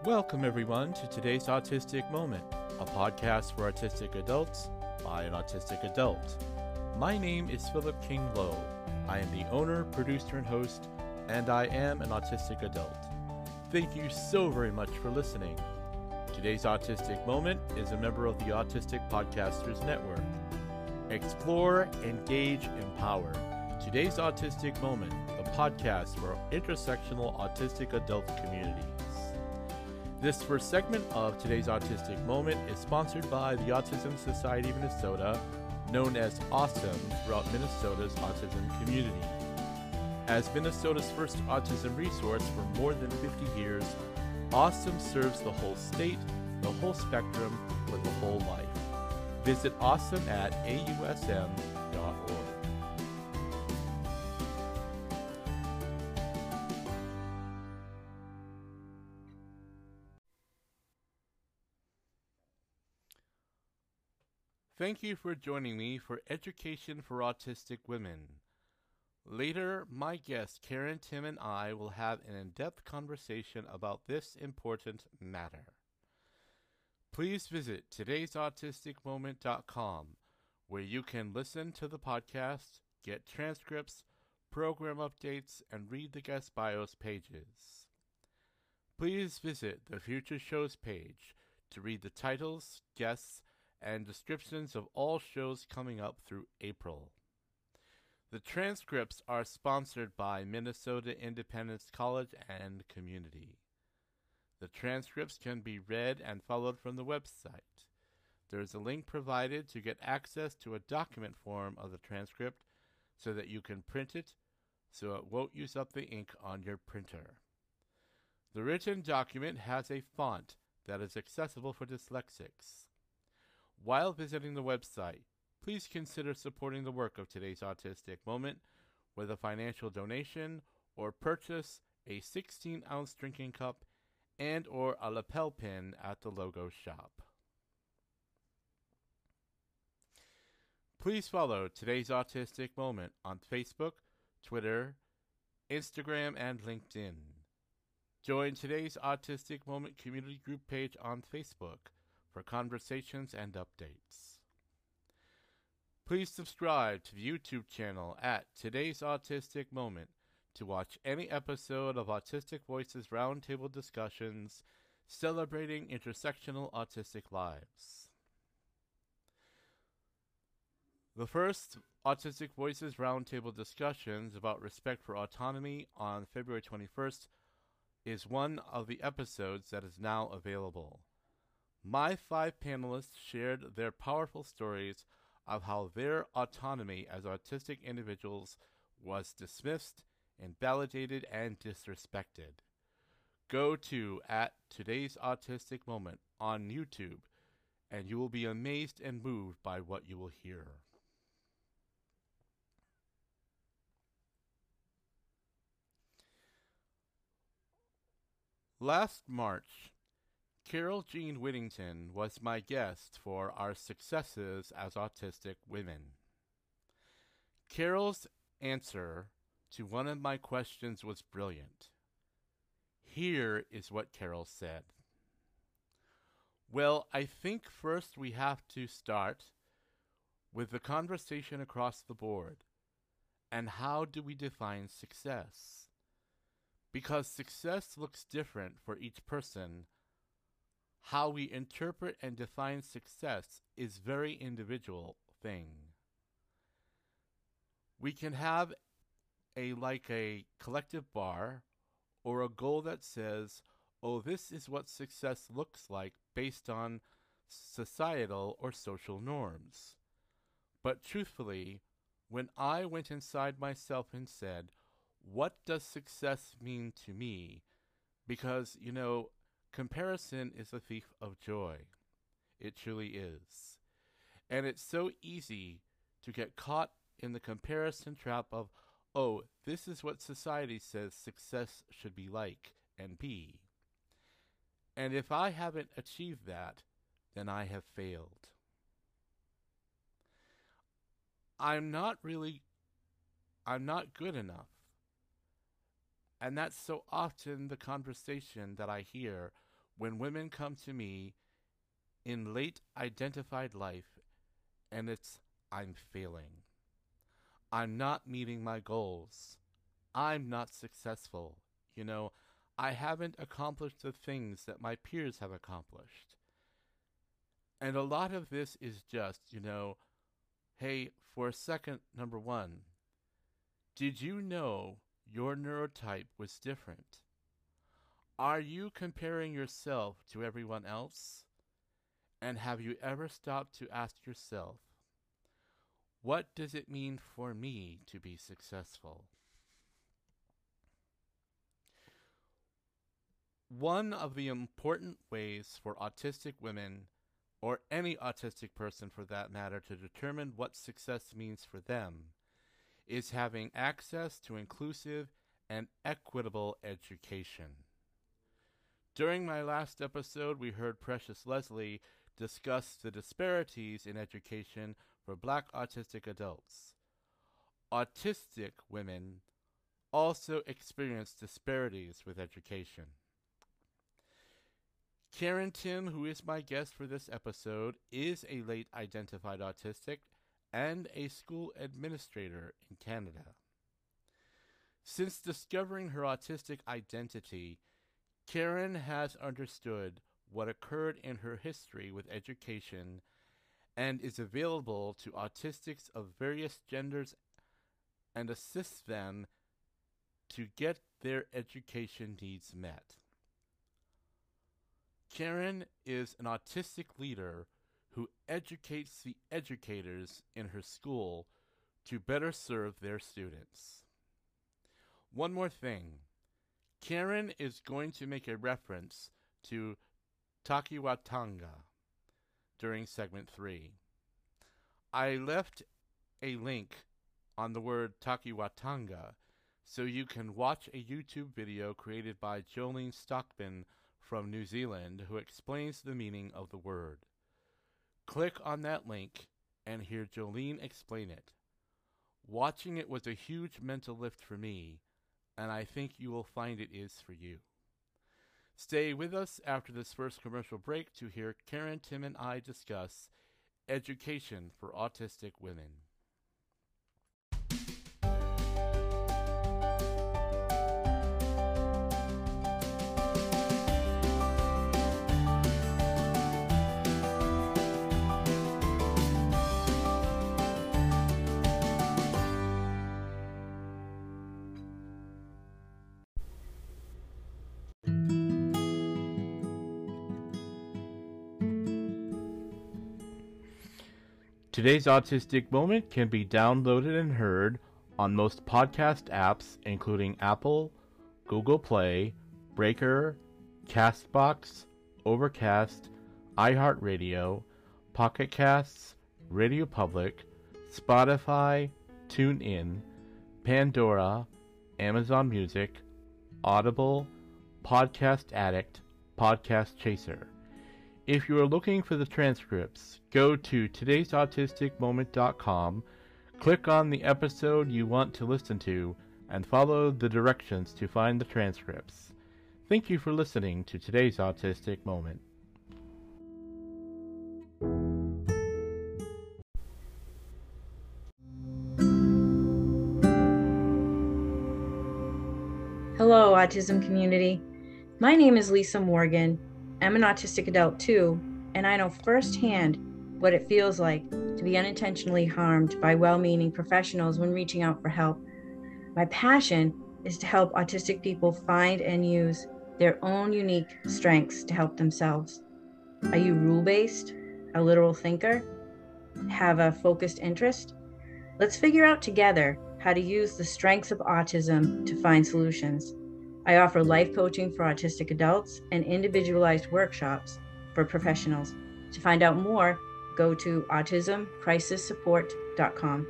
Welcome, everyone, to today's Autistic Moment, a podcast for autistic adults by an autistic adult. My name is Philip King Lowe. I am the owner, producer, and host, and I am an autistic adult. Thank you so very much for listening. Today's Autistic Moment is a member of the Autistic Podcasters Network. Explore, engage, empower. Today's Autistic Moment, the podcast for intersectional autistic adult communities. This first segment of today's Autistic Moment is sponsored by the Autism Society of Minnesota, known as AWESOME throughout Minnesota's autism community. As Minnesota's first autism resource for more than 50 years, AWESOME serves the whole state, the whole spectrum, for the whole life. Visit AWESOME at ausm.org. Thank you for joining me for Education for Autistic Women. Later, my guest Karen Tim and I will have an in-depth conversation about this important matter. Please visit todaysautisticmoment.com, where you can listen to the podcast, get transcripts, program updates, and read the guest bios pages. Please visit the Future Shows page to read the titles, guests, and descriptions of all shows coming up through April. The transcripts are sponsored by Minnesota Independence College and Community. The transcripts can be read and followed from the website. There is a link provided to get access to a document form of the transcript so that you can print it so it won't use up the ink on your printer. The written document has a font that is accessible for dyslexics. While visiting the website, please consider supporting the work of today's Autistic Moment with a financial donation or purchase a 16-ounce drinking cup and or a lapel pin at the logo shop. Please follow today's Autistic Moment on Facebook, Twitter, Instagram, and LinkedIn. Join today's Autistic Moment community group page on Facebook for conversations and updates. Please subscribe to the YouTube channel at Today's Autistic Moment to watch any episode of Autistic Voices Roundtable discussions celebrating intersectional autistic lives. The first Autistic Voices Roundtable discussions about respect for autonomy on February 21st is one of the episodes that is now available. My 5 panelists shared their powerful stories of how their autonomy as autistic individuals was dismissed, invalidated, and disrespected. Go to @Today's Autistic Moment on YouTube, and you will be amazed and moved by what you will hear. Last March, Carol Jean Whittington was my guest for our Successes as Autistic Women. Carol's answer to one of my questions was brilliant. Here is what Carol said. Well, I think first we have to start with the conversation across the board. And how do we define success? Because success looks different for each person. How we interpret and define success is a very individual thing. We can have a collective bar or a goal that says, oh, this is what success looks like based on societal or social norms. But truthfully, when I went inside myself and said, what does success mean to me? Because, comparison is a thief of joy. It truly is. And it's so easy to get caught in the comparison trap of, oh, this is what society says success should be like and be. And if I haven't achieved that, then I have failed. I'm not good enough. And that's so often the conversation that I hear when women come to me in late identified life and it's, I'm failing. I'm not meeting my goals. I'm not successful. I haven't accomplished the things that my peers have accomplished. And a lot of this is just, hey, for a second, number one, did you know your neurotype was different? Are you comparing yourself to everyone else? And have you ever stopped to ask yourself, what does it mean for me to be successful? One of the important ways for autistic women, or any autistic person for that matter, to determine what success means for them is having access to inclusive and equitable education. During my last episode, we heard Precious Leslie discuss the disparities in education for Black autistic adults. Autistic women also experience disparities with education. Karen Tim, who is my guest for this episode, is a late identified autistic and a school administrator in Canada. Since discovering her autistic identity, Karen has understood what occurred in her history with education and is available to autistics of various genders and assists them to get their education needs met. Karen is an autistic leader who educates the educators in her school to better serve their students. One more thing. Karen is going to make a reference to Takiwatanga during segment 3. I left a link on the word Takiwatanga so you can watch a YouTube video created by Jolene Stockman from New Zealand who explains the meaning of the word. Click on that link and hear Jolene explain it. Watching it was a huge mental lift for me, and I think you will find it is for you. Stay with us after this first commercial break to hear Karen, Tim, and I discuss education for autistic women. Today's Autistic Moment can be downloaded and heard on most podcast apps, including Apple, Google Play, Breaker, Castbox, Overcast, iHeartRadio, Pocket Casts, Radio Public, Spotify, TuneIn, Pandora, Amazon Music, Audible, Podcast Addict, Podcast Chaser. If you are looking for the transcripts, go to todaysautisticmoment.com, click on the episode you want to listen to, and follow the directions to find the transcripts. Thank you for listening to Today's Autistic Moment. Hello, autism community. My name is Lisa Morgan. I'm an autistic adult too, and I know firsthand what it feels like to be unintentionally harmed by well-meaning professionals when reaching out for help. My passion is to help autistic people find and use their own unique strengths to help themselves. Are you rule-based, a literal thinker, have a focused interest? Let's figure out together how to use the strengths of autism to find solutions. I offer life coaching for autistic adults and individualized workshops for professionals. To find out more, go to autismcrisissupport.com.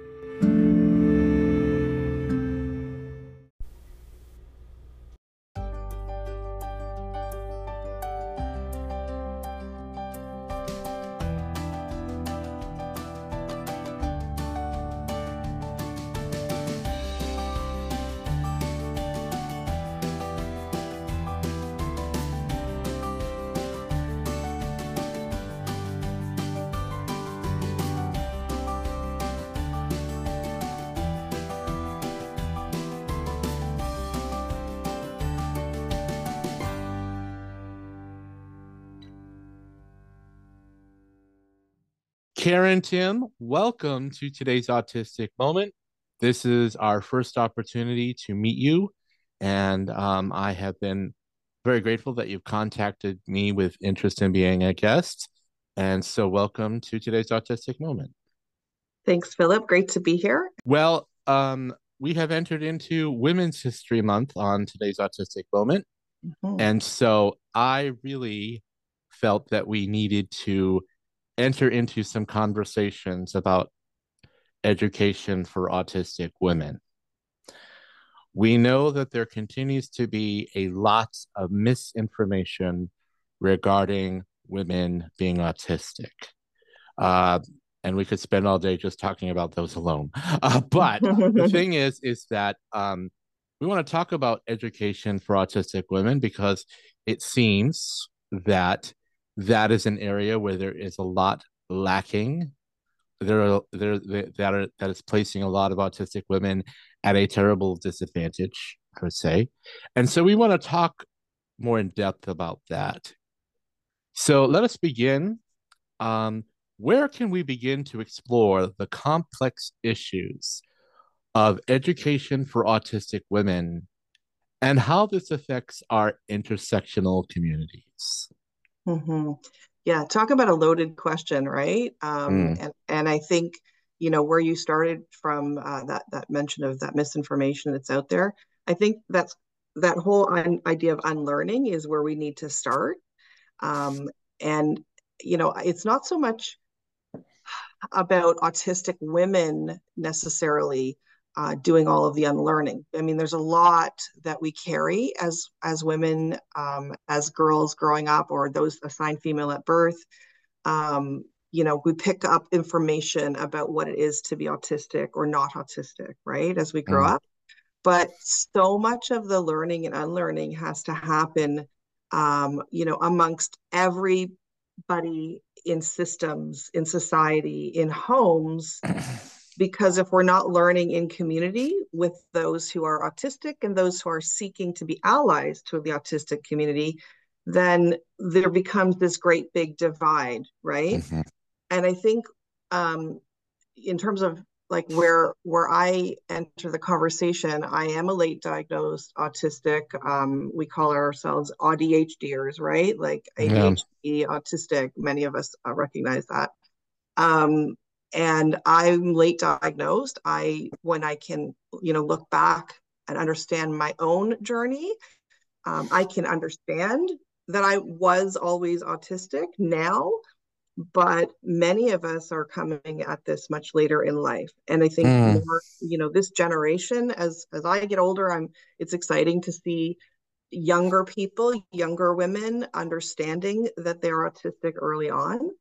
Karen Tim, welcome to today's Autistic Moment. This is our first opportunity to meet you, and I have been very grateful that you've contacted me with interest in being a guest. And so, welcome to today's Autistic Moment. Thanks, Philip. Great to be here. Well, we have entered into Women's History Month on today's Autistic Moment. And so I really felt that we needed to enter into some conversations about education for autistic women. We know that there continues to be a lot of misinformation regarding women being autistic. And we could spend all day just talking about those alone. But the thing is that we want to talk about education for autistic women because it seems that that is an area where there is a lot lacking. That is placing a lot of autistic women at a terrible disadvantage, I would say. And so we want to talk more in depth about that. So let us begin. Where can we begin to explore the complex issues of education for autistic women and how this affects our intersectional communities? Yeah, talk about a loaded question, right? And I think, where you started from, that mention of that misinformation that's out there, I think that whole idea of unlearning is where we need to start. And it's not so much about autistic women necessarily doing all of the unlearning. I mean, there's a lot that we carry as women, as girls growing up, or those assigned female at birth. We pick up information about what it is to be autistic or not autistic, right, as we grow up. But so much of the learning and unlearning has to happen, amongst everybody in systems, in society, in homes, because if we're not learning in community with those who are autistic and those who are seeking to be allies to the autistic community, then there becomes this great big divide, right? And I think in terms of like where I enter the conversation, I am a late diagnosed autistic. We call ourselves ADHDers, right? Like ADHD, autistic. Many of us recognize that. And I'm late diagnosed. When I can, look back and understand my own journey, I can understand that I was always autistic now, but many of us are coming at this much later in life. And I think more, this generation, as I get older, it's exciting to see younger people, younger women understanding that they're autistic early on.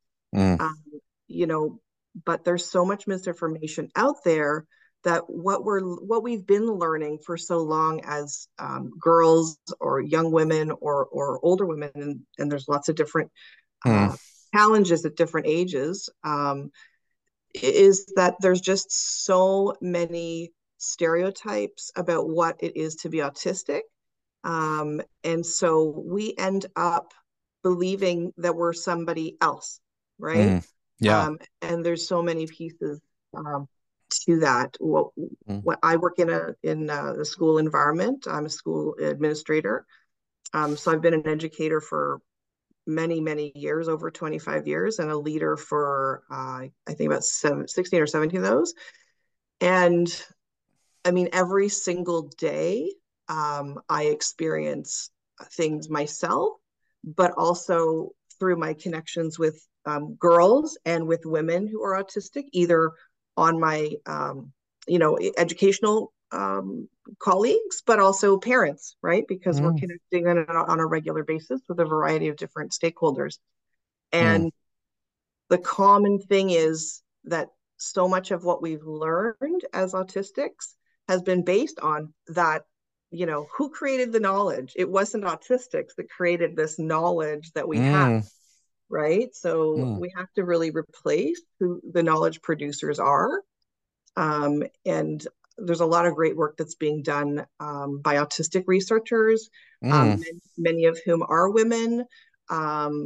But there's so much misinformation out there that what we've been learning for so long as girls or young women or older women, and there's lots of different challenges at different ages, is that there's just so many stereotypes about what it is to be autistic. And so we end up believing that we're somebody else, right? And there's so many pieces to that. What I work in the school environment. I'm a school administrator. So I've been an educator for many, many years, over 25 years, and a leader for, I think about 16 or 17 of those. And I mean, every single day, I experience things myself, but also through my connections with girls and with women who are autistic, either on my, educational colleagues, but also parents, right? Because we're connecting on a regular basis with a variety of different stakeholders. And the common thing is that so much of what we've learned as autistics has been based on that, who created the knowledge? It wasn't autistics that created this knowledge that we have, right? So we have to really replace who the knowledge producers are. And there's a lot of great work that's being done by autistic researchers, many of whom are women,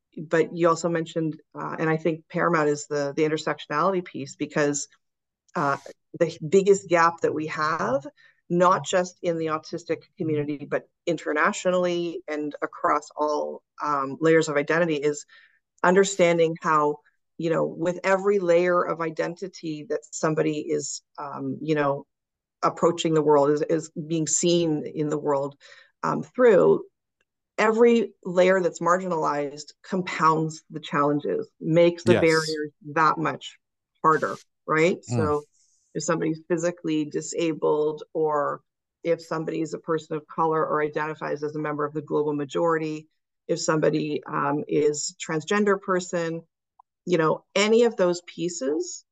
but you also mentioned, and I think paramount is the intersectionality piece, because the biggest gap that we have, not just in the autistic community, but internationally and across all layers of identity, is understanding how, with every layer of identity that somebody is, approaching the world, is being seen in the world through, every layer that's marginalized compounds the challenges, makes the barriers that much harder, right? So if somebody's physically disabled, or if somebody is a person of color or identifies as a member of the global majority, if somebody is transgender person, any of those pieces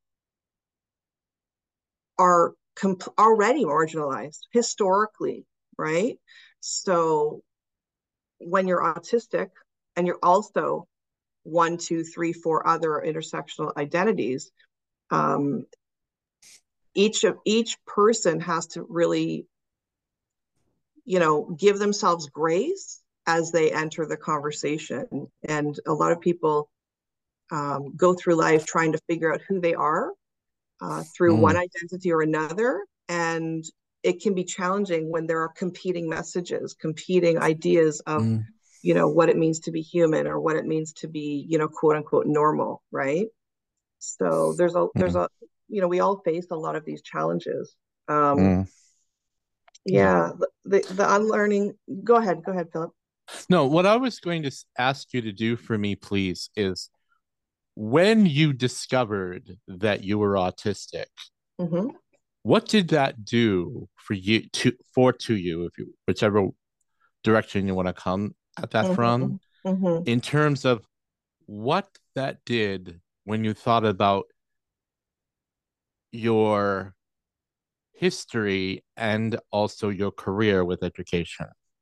are already marginalized historically, right? So when you're autistic and you're also 1, 2, 3, 4 other intersectional identities, each person has to really, give themselves grace as they enter the conversation. And a lot of people go through life trying to figure out who they are through one identity or another. And it can be challenging when there are competing messages, competing ideas of, what it means to be human, or what it means to be, quote unquote, normal, right? So there's a, we all face a lot of these challenges. Yeah, the unlearning. Go ahead, Philip. No, what I was going to ask you to do for me, please, is when you discovered that you were autistic, what did that do for you, to you, if you, whichever direction you want to come at that from, in terms of what that did when you thought about your history and also your career with education?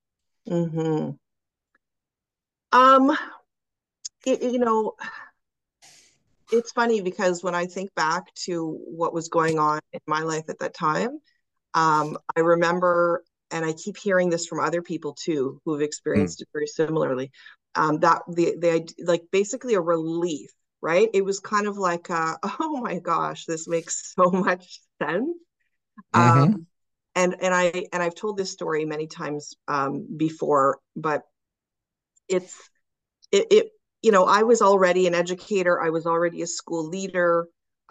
It's funny, because when I think back to what was going on in my life at that time, I remember, and I keep hearing this from other people too, who have experienced it very similarly, that the like basically a relief, right? It was kind of like, oh my gosh, this makes so much sense. And I've told this story many times before, but it I was already an educator. I was already a school leader.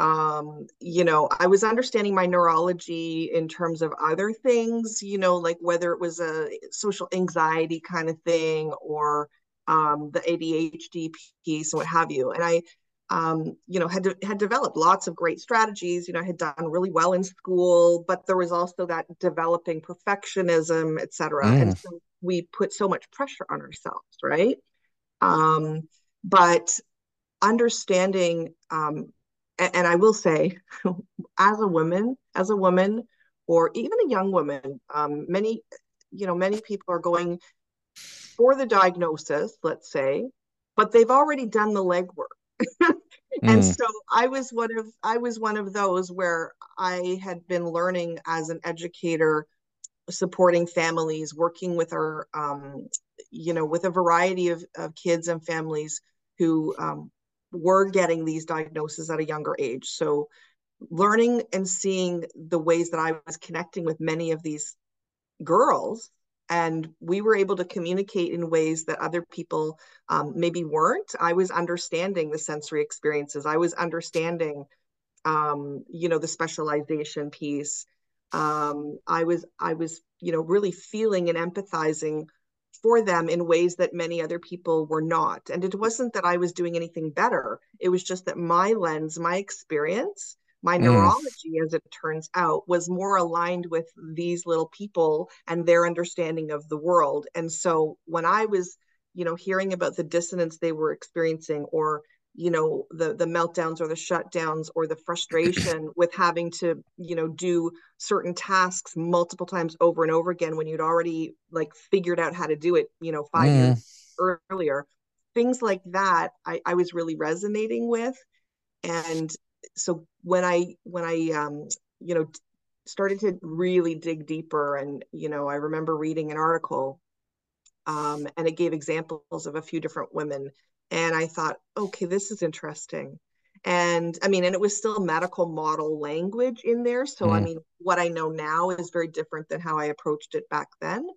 I was understanding my neurology in terms of other things, like whether it was a social anxiety kind of thing, or the ADHD piece and what have you. And I, had developed lots of great strategies. I had done really well in school, but there was also that developing perfectionism, et cetera. And so we put so much pressure on ourselves, right? But understanding, and I will say, as a woman, or even a young woman, many people are going for the diagnosis, let's say, but they've already done the legwork. And so I was one of those where I had been learning as an educator, supporting families, working with our, with a variety of kids and families who were getting these diagnoses at a younger age. So learning and seeing the ways that I was connecting with many of these girls, and we were able to communicate in ways that other people maybe weren't. I was understanding the sensory experiences. I was understanding, the specialization piece. I was, really feeling and empathizing for them in ways that many other people were not. And it wasn't that I was doing anything better. It was just that my lens, my experience, my neurology, as it turns out, was more aligned with these little people and their understanding of the world. And so when I was, hearing about the dissonance they were experiencing, or the meltdowns or the shutdowns or the frustration with having to do certain tasks multiple times over and over again when you'd already like figured out how to do it 5 years earlier, things like that I was really resonating with. And so when I started to really dig deeper, and I remember reading an article and it gave examples of a few different women. And I thought, okay, this is interesting. And I mean, and it was still medical model language in there. So, I mean, what I know now is very different than how I approached it back then.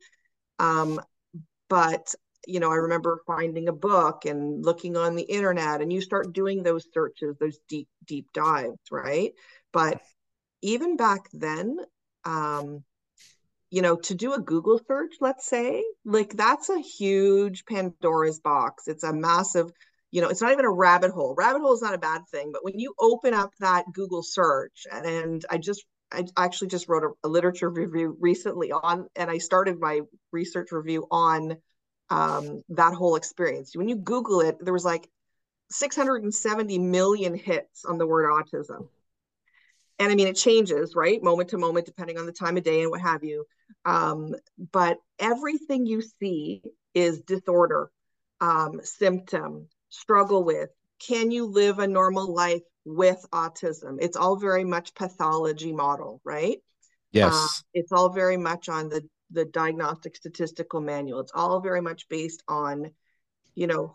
But, you know, I remember finding a book and looking on the internet, and you start doing those searches, those deep, deep dives, right? But even back then, you know, to do a Google search, let's say, like that's a huge Pandora's box. It's a massive, you know, it's not even a rabbit hole. Rabbit hole is not a bad thing, but when you open up that Google search, and I actually just wrote a literature review recently on, and I started my research review on that whole experience. When you Google it, there was like 670 million hits on the word autism. And I mean, it changes, right? Moment to moment, depending on the time of day and what have you. But everything you see is disorder, symptom, struggle with, can you live a normal life with autism? It's all very much pathology model, right? Yes. It's all very much on the diagnostic statistical manual. It's all very much based on, you know,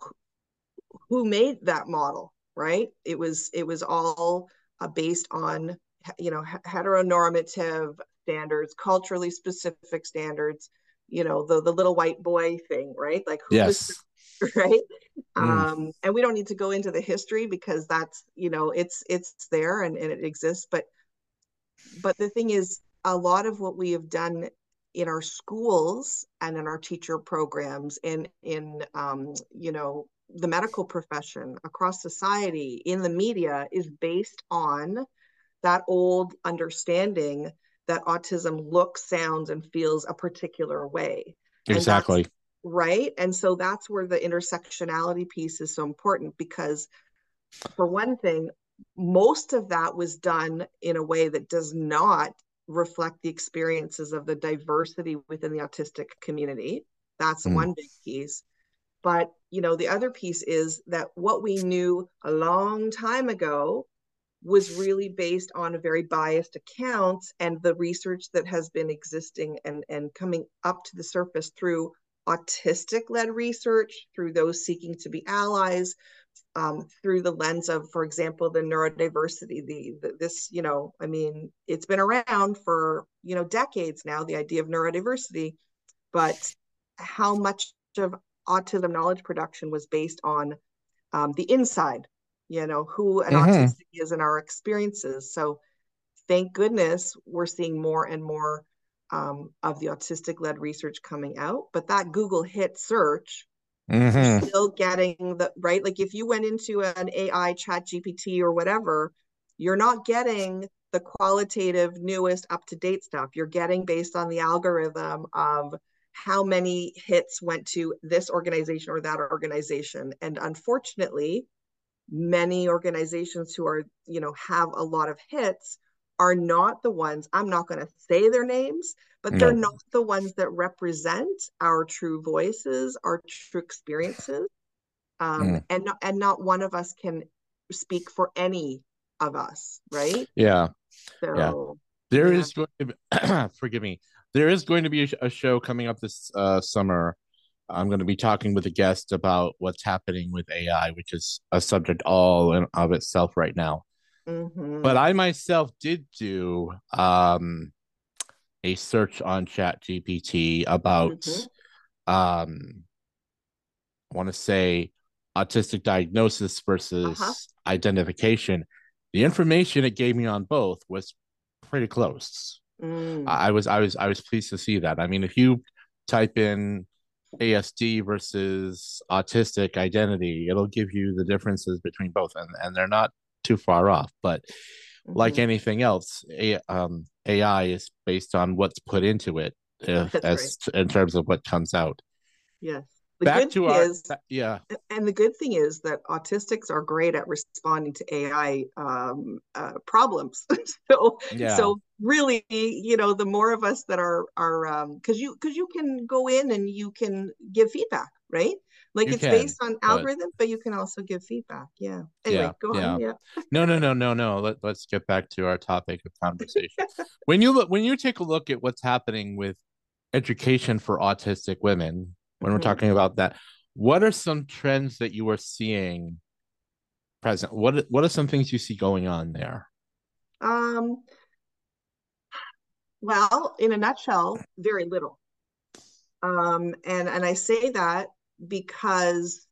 who made that model, right? It was all based on, you know, heteronormative standards, culturally specific standards, you know, the little white boy thing, right? Like who was, right? And we don't need to go into the history because that's, you know, it's there and it exists. But the thing is, a lot of what we have done in our schools and in our teacher programs and in you know, the medical profession, across society, in the media, is based on that old understanding that autism looks, sounds, and feels a particular way. Exactly. And that's, right. And so that's where the intersectionality piece is so important, because for one thing, most of that was done in a way that does not reflect the experiences of the diversity within the autistic community. That's one big piece. But, you know, the other piece is that what we knew a long time ago was really based on a very biased accounts, and the research that has been existing and coming up to the surface through autistic-led research, through those seeking to be allies, through the lens of, for example, the neurodiversity, this, you know, I mean, it's been around for, you know, decades now, the idea of neurodiversity, but how much of autism knowledge production was based on the inside, you know, who an autistic is in our experiences. So thank goodness we're seeing more and more of the autistic-led research coming out. But that Google hit search, you're still getting the, right? Like if you went into an AI chat GPT or whatever, you're not getting the qualitative, newest, up-to-date stuff. You're getting based on the algorithm of how many hits went to this organization or that organization. And unfortunately, many organizations who are, you know, have a lot of hits are not the ones, I'm not going to say their names, but they're not the ones that represent our true voices, our true experiences. And not one of us can speak for any of us, right? Yeah. So yeah. There is going to be, forgive me, there is going to be a show coming up this summer. I'm going to be talking with a guest about what's happening with AI, which is a subject all in of itself right now. But I myself did do a search on ChatGPT about, I want to say, autistic diagnosis versus identification. The information it gave me on both was pretty close. I was pleased to see that. I mean, if you type in ASD versus autistic identity, it'll give you the differences between both, and they're not too far off. But like anything else, AI is based on what's put into it, in terms of what comes out. Yes. Back to our and the good thing is that autistics are great at responding to AI problems. So really, you know, the more of us that are because you can go in and you can give feedback, right? Like it's based on algorithm, but you can also give feedback. Yeah. Anyway, go on. Yeah. No. Let's get back to our topic of conversation. When you take a look at what's happening with education for autistic women, when we're talking about that. What are some trends that you are seeing present? What are some things you see going on there? Well, in a nutshell, very little. And I say that because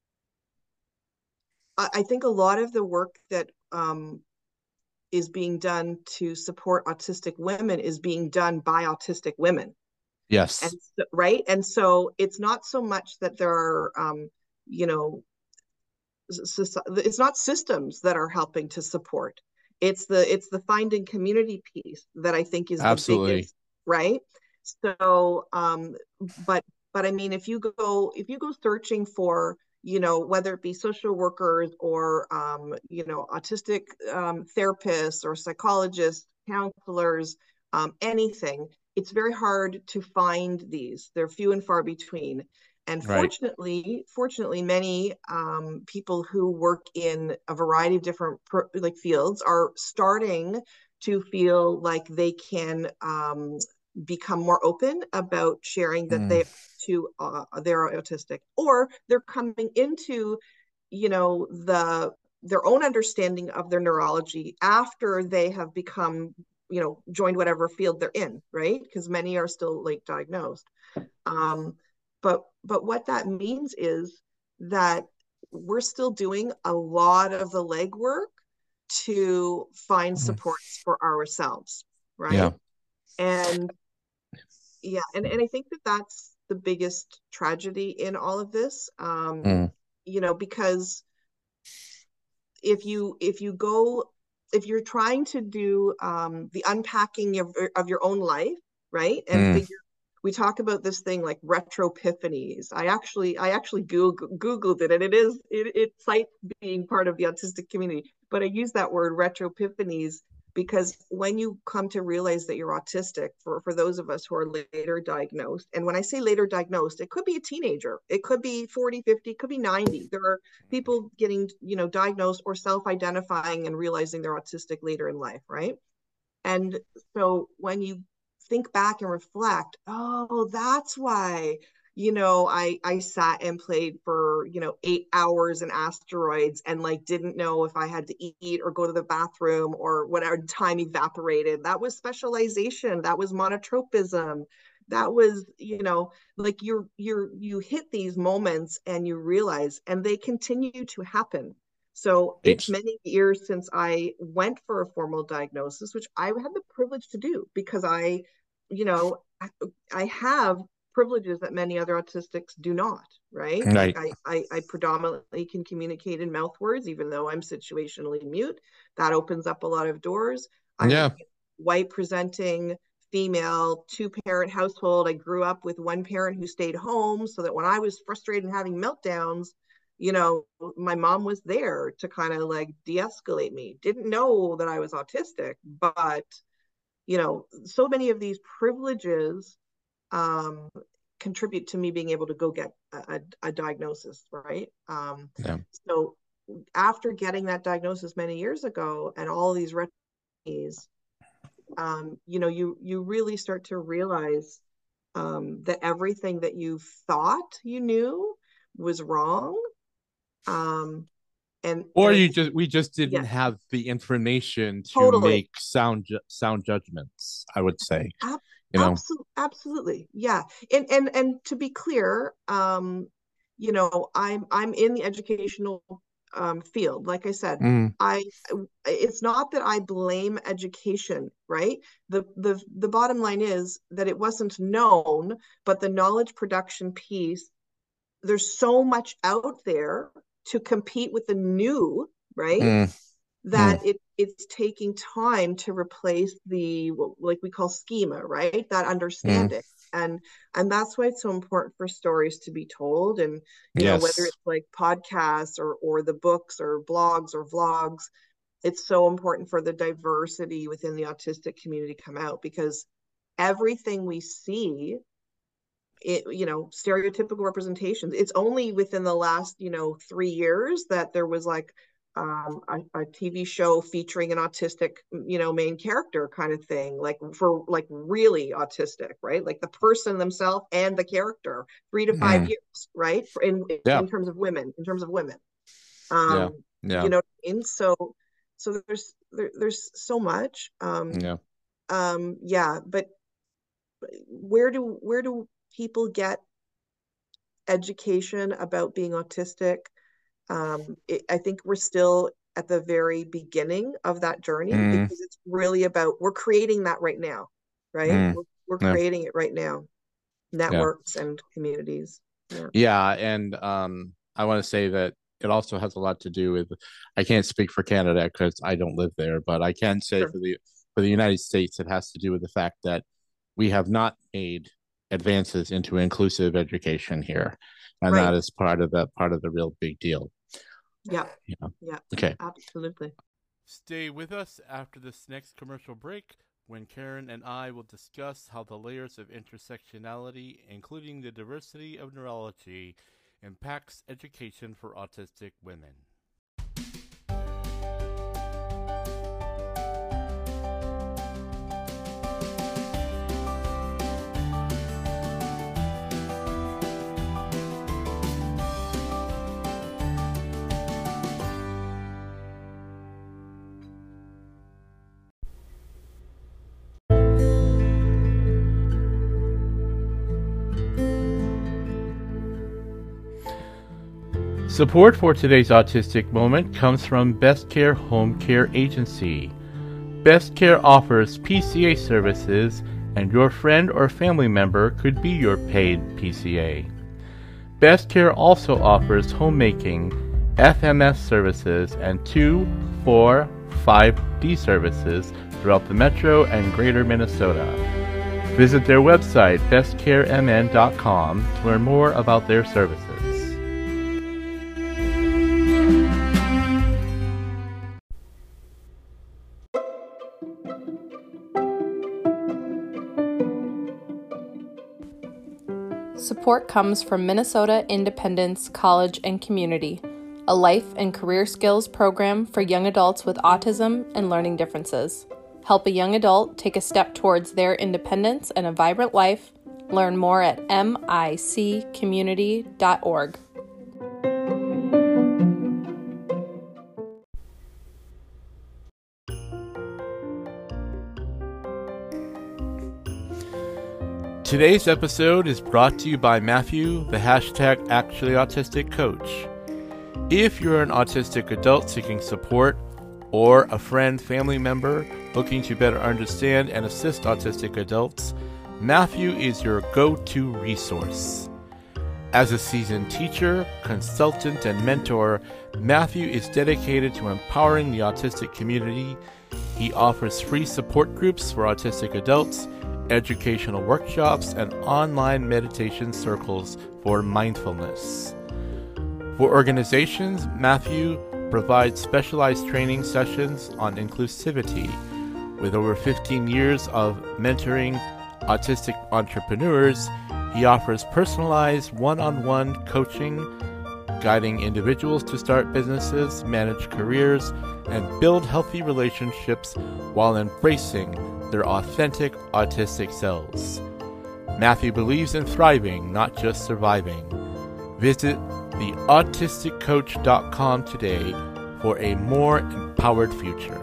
I think a lot of the work that is being done to support autistic women is being done by autistic women. Yes. And right. And so it's not so much that there are, you know, it's not systems that are helping to support. It's the finding community piece that I think is the Absolutely. biggest, right? So, but I mean, if you go searching for, you know, whether it be social workers or you know, autistic therapists or psychologists, counselors, anything, it's very hard to find these. They're few and far between. And Right. fortunately, many people who work in a variety of different like fields are starting to feel like they can become more open about sharing that they're autistic, or they're coming into, you know, their own understanding of their neurology after they have become, you know, joined whatever field they're in, right? Because many are still late diagnosed. But what that means is that we're still doing a lot of the legwork to find supports for ourselves, right? Yeah. And yeah, and I think that that's the biggest tragedy in all of this. You know, because if you're trying to do the unpacking of your own life, right, and figure, we talk about this thing like retroepiphanies. I actually Googled it, and it cites being part of the autistic community, but I use that word retroepiphanies because when you come to realize that you're autistic, for those of us who are later diagnosed, and when I say later diagnosed, it could be a teenager, it could be 40, 50, it could be 90. There are people getting, you know, diagnosed or self-identifying and realizing they're autistic later in life, right? And so when you think back and reflect, oh, that's why, you know, I sat and played for, you know, 8 hours in asteroids and like didn't know if I had to eat or go to the bathroom or whatever, time evaporated. That was specialization. That was monotropism. That was, you know, like you hit these moments and you realize, and they continue to happen. So it's many years since I went for a formal diagnosis, which I had the privilege to do because I, you know, I have privileges that many other autistics do not, right? Right. Like I predominantly can communicate in mouth words, even though I'm situationally mute. That opens up a lot of doors. I'm white presenting, female, 2-parent household. I grew up with one parent who stayed home so that when I was frustrated and having meltdowns, you know, my mom was there to kind of like de-escalate me. Didn't know that I was autistic, but, you know, so many of these privileges contribute to me being able to go get a diagnosis, right? So after getting that diagnosis many years ago and all these retinitis, you know, you really start to realize that everything that you thought you knew was wrong. We just didn't have the information to totally make sound judgments, I would say. You know, absolutely, yeah. And to be clear, you know, I'm in the educational field. Like I said, it's not that I blame education, right? The bottom line is that it wasn't known, but the knowledge production piece, there's so much out there to compete with the new, right? That it's taking time to replace the, like we call schema, right? That understanding. And that's why it's so important for stories to be told. And, you know, whether it's like podcasts or the books or blogs or vlogs, it's so important for the diversity within the autistic community come out, because everything we see, it, you know, stereotypical representations, it's only within the last, you know, 3 years that there was like a TV show featuring an autistic, main character kind of thing, like for like really autistic, right? Like the person themselves and the character, 3 to 5 years, right? In terms of women, Yeah. You know what I mean? So there's so much. Yeah, but where do people get education about being autistic? I think we're still at the very beginning of that journey, because it's really about, we're creating that right now, right? We're creating it right now, networks and communities. And I want to say that it also has a lot to do with, I can't speak for Canada because I don't live there, but I can say for the United States, it has to do with the fact that we have not made advances into inclusive education here, and that is part of the real big deal. Yeah. Okay. Absolutely. Stay with us after this next commercial break, when Karen and I will discuss how the layers of intersectionality, including the diversity of neurology, impacts education for autistic women. Support for today's Autistic Moment comes from Best Care Home Care Agency. Best Care offers PCA services, and your friend or family member could be your paid PCA. Best Care also offers homemaking, FMS services, and 2, 4, 5D services throughout the Metro and Greater Minnesota. Visit their website, bestcaremn.com, to learn more about their services. Support comes from Minnesota Independence College and Community, a life and career skills program for young adults with autism and learning differences. Help a young adult take a step towards their independence and a vibrant life. Learn more at miccommunity.org. Today's episode is brought to you by Matthew, the #ActuallyAutistic Coach. If you're an autistic adult seeking support, or a friend, family member looking to better understand and assist autistic adults, Matthew is your go-to resource. As a seasoned teacher, consultant, and mentor, Matthew is dedicated to empowering the autistic community. He offers free support groups for autistic adults, educational workshops, and online meditation circles for mindfulness. For organizations, Matthew provides specialized training sessions on inclusivity. With over 15 years of mentoring autistic entrepreneurs, he offers personalized one-on-one coaching, guiding individuals to start businesses, manage careers, and build healthy relationships while embracing their authentic autistic selves. Matthew believes in thriving, not just surviving. Visit theautisticcoach.com today for a more empowered future.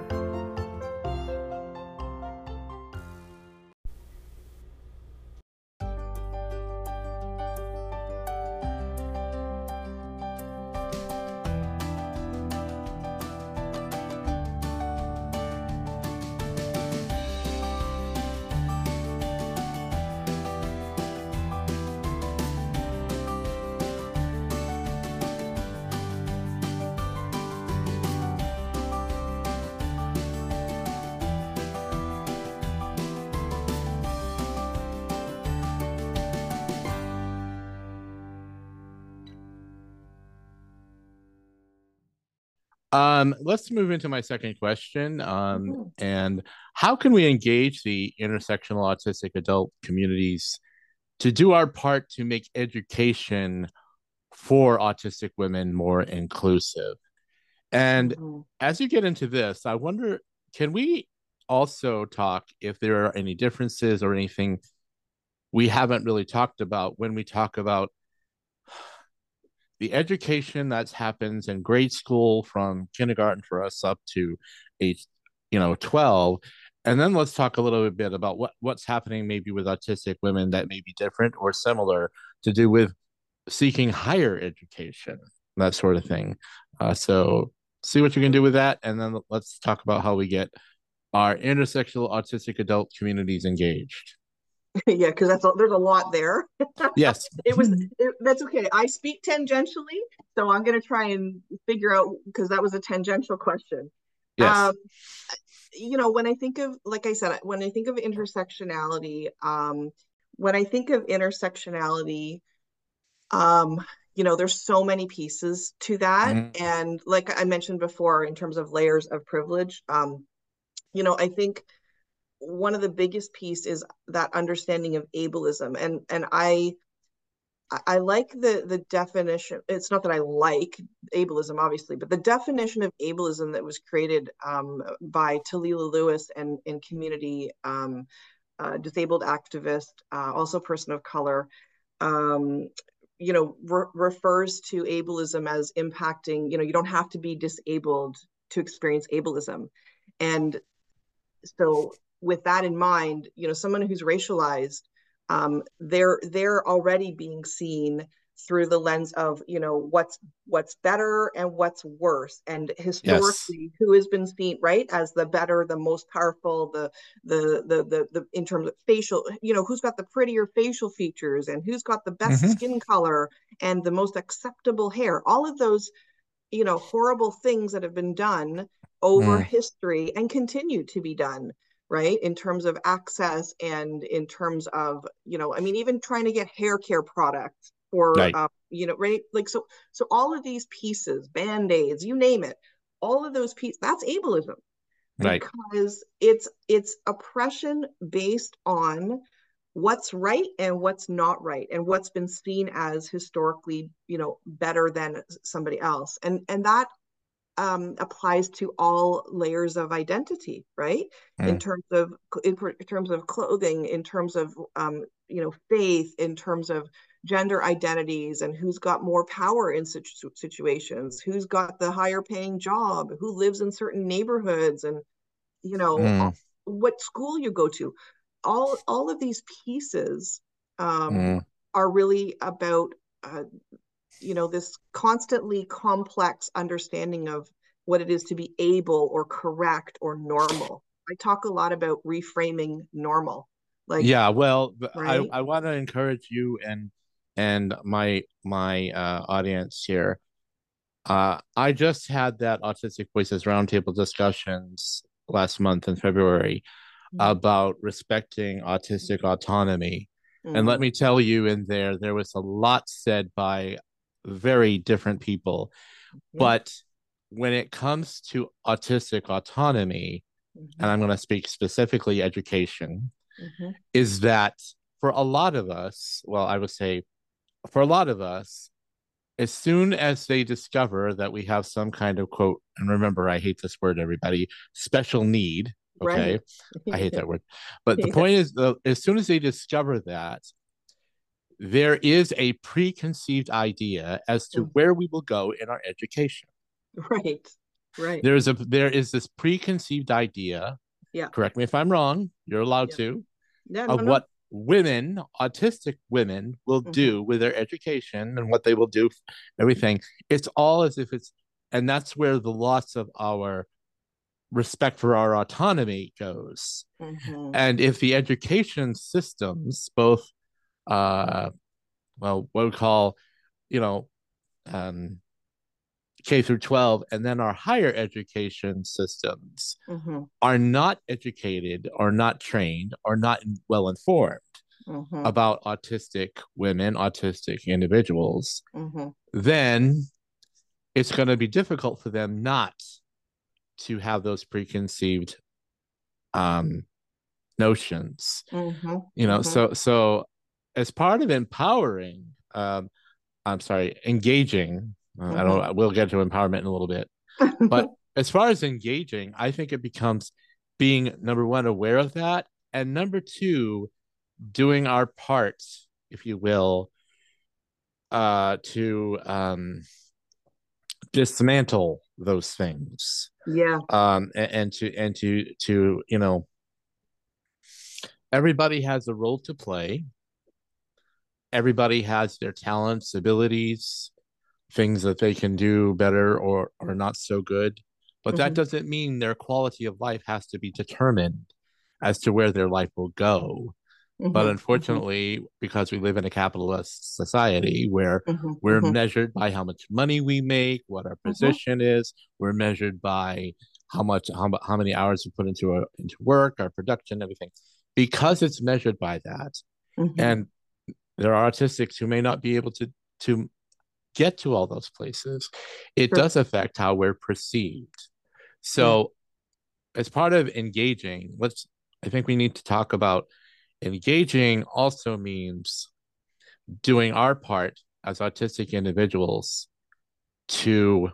Let's move into my second question. And how can we engage the intersectional autistic adult communities to do our part to make education for autistic women more inclusive? And Mhm. as you get into this, I wonder, can we also talk if there are any differences or anything we haven't really talked about when we talk about the education that happens in grade school from kindergarten for us up to age 12, and then let's talk a little bit about what's happening maybe with autistic women that may be different or similar to do with seeking higher education, that sort of thing. So see what you can do with that, and then let's talk about how we get our intersectional autistic adult communities engaged. Yeah, because there's a lot there. Yes. That's okay. I speak tangentially, so I'm going to try and figure out, because that was a tangential question. Yes. Um, when I think of, like I said, when I think of intersectionality, there's so many pieces to that. Mhm. And like I mentioned before, in terms of layers of privilege, I think one of the biggest piece is that understanding of ableism. And I like the definition. It's not that I like ableism, obviously, but the definition of ableism that was created by Talila Lewis and community disabled activist, also person of color, um, refers to ableism as impacting, you don't have to be disabled to experience ableism. And so with that in mind, someone who's racialized, they're already being seen through the lens of what's better and what's worse, and Yes. historically who has been seen, right, as the better, the most powerful, the in terms of facial, who's got the prettier facial features and who's got the best Mm-hmm. skin color and the most acceptable hair, all of those horrible things that have been done over Mm. history and continue to be done, right, in terms of access and in terms of even trying to get hair care products for Right. right, like, so all of these pieces, band-aids, you name it, all of those pieces, that's ableism, Right. because it's oppression based on what's right and what's not right and what's been seen as historically better than somebody else, and that applies to all layers of identity, right, in Mm. terms of clothing, in terms of faith, in terms of gender identities, and who's got more power in such situations, who's got the higher paying job, who lives in certain neighborhoods, and Mm. what school you go to. All of these pieces Mm. are really about this constantly complex understanding of what it is to be able or correct or normal. I talk a lot about reframing normal, like, Yeah, well, right. I want to encourage you and my audience here. I just had that Autistic Voices Roundtable discussions last month in February Mm-hmm. about respecting autistic autonomy. And let Mm-hmm. me tell you, in there was a lot said by very different people. Yeah. But when it comes to autistic autonomy, Mm-hmm. and I'm going to speak specifically education, Mm-hmm. is that for a lot of us, well, I would say for a lot of us, as soon as they discover that we have some kind of quote, and remember, I hate this word, everybody, special need. Okay. Right. I hate Yeah. that word. But the Yeah. point is, as soon as they discover that, there is a preconceived idea as to Mm-hmm. where we will go in our education. Right. Right. There is this preconceived idea, Yeah. correct me if I'm wrong, you're allowed Yeah. to, Yeah. No. of No. what women, autistic women, will Mm-hmm. do with their education and what they will do, everything. It's all as if it's, and that's where the loss of our respect for our autonomy goes. Mm-hmm. And if the education systems, both, well, what we call, you know, um, K through 12, and then our higher education systems Mm-hmm. are not educated or not trained or not well informed Mm-hmm. about autistic women, autistic individuals, Mm-hmm. then it's going to be difficult for them not to have those preconceived um, notions. Mm-hmm. Mm-hmm. So as part of empowering, I'm sorry, engaging. I Mm-hmm. don't. We'll get to empowerment in a little bit. But as far as engaging, I think it becomes being, number one, aware of that, and number two, doing our part, if you will, to dismantle those things. Yeah. And to everybody has a role to play. Everybody has their talents, abilities, things that they can do better or not so good. But that doesn't mean their quality of life has to be determined as to where their life will go. But unfortunately, because we live in a capitalist society where we're measured by how much money we make, what our position is, we're measured by how many hours we put into work, our production, everything. Because it's measured by that, and there are autistics who may not be able to get to all those places, it does affect how we're perceived. So, as part of engaging, I think we need to talk about engaging also means doing our part as autistic individuals to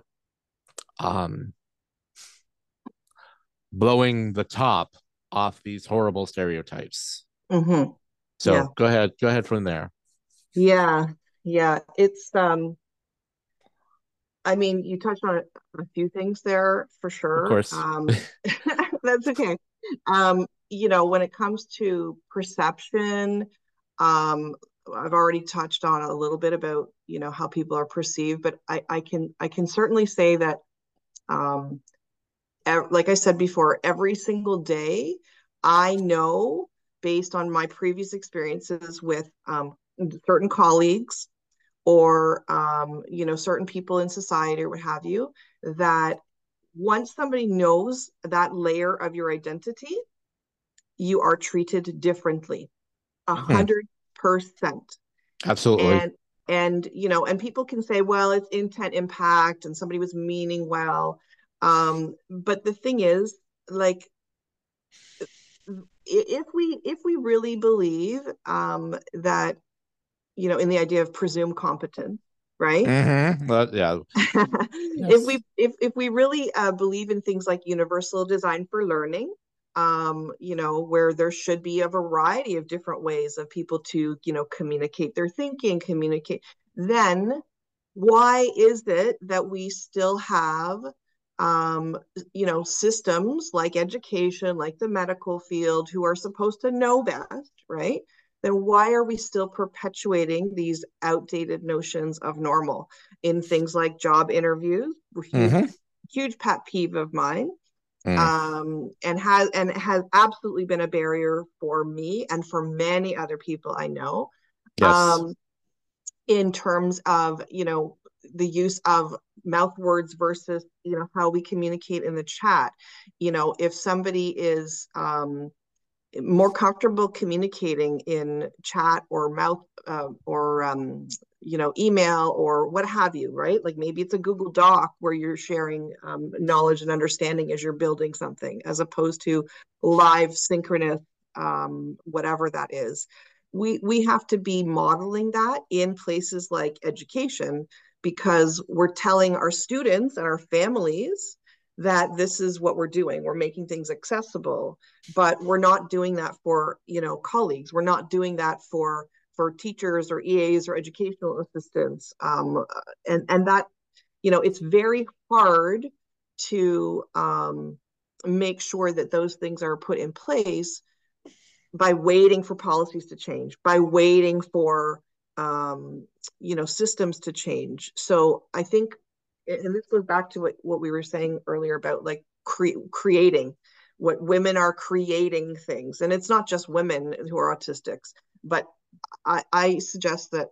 blowing the top off these horrible stereotypes. So go ahead from there. Yeah. It's I mean, you touched on a few things there for sure. Of course. That's okay. When it comes to perception, I've already touched on a little bit about, how people are perceived, but I can certainly say that, like I said before, every single day, I know based on my previous experiences with certain colleagues or, certain people in society or what have you, that once somebody knows that layer of your identity, you are treated differently, 100%. Absolutely. And people can say, well, it's intent impact and somebody was meaning well. But the thing is, like, if we really believe that, in the idea of presumed competence, right? Yeah. Yes. If we really believe in things like universal design for learning, where there should be a variety of different ways of people to, communicate their thinking, then why is it that we still have, systems like education, like the medical field, who are supposed to know best, right? Then why are we still perpetuating these outdated notions of normal in things like job interviews? Huge pet peeve of mine. And has absolutely been a barrier for me and for many other people I know. Yes. In terms of, the use of mouth words versus, how we communicate in the chat. If somebody is more comfortable communicating in chat or mouth or email or what have you, right? Like maybe it's a Google Doc where you're sharing knowledge and understanding as you're building something, as opposed to live synchronous whatever that is. We have to be modeling that in places like education, because we're telling our students and our families that this is what we're doing. We're making things accessible, but we're not doing that for, colleagues. We're not doing that for teachers or EAs or educational assistants. And that, it's very hard to make sure that those things are put in place by waiting for policies to change, by waiting for, systems to change. So I think, and this goes back to what we were saying earlier about like creating, what women are creating things. And it's not just women who are autistics, but I suggest that,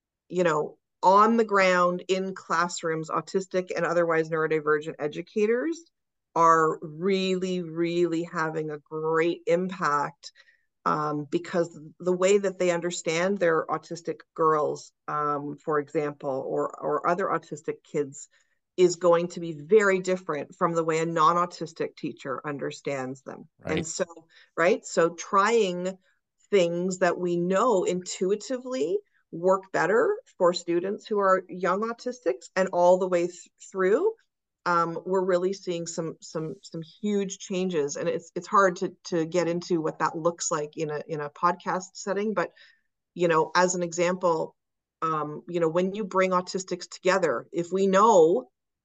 on the ground in classrooms, autistic and otherwise neurodivergent educators are really, really having a great impact, because the way that they understand their autistic girls, for example, or other autistic kids, is going to be very different from the way a non-autistic teacher understands them. Right. And so, right, so trying things that we know intuitively work better for students who are young autistics and all the way through, we're really seeing some huge changes, and it's hard to get into what that looks like in a podcast setting. But as an example, when you bring autistics together, if we know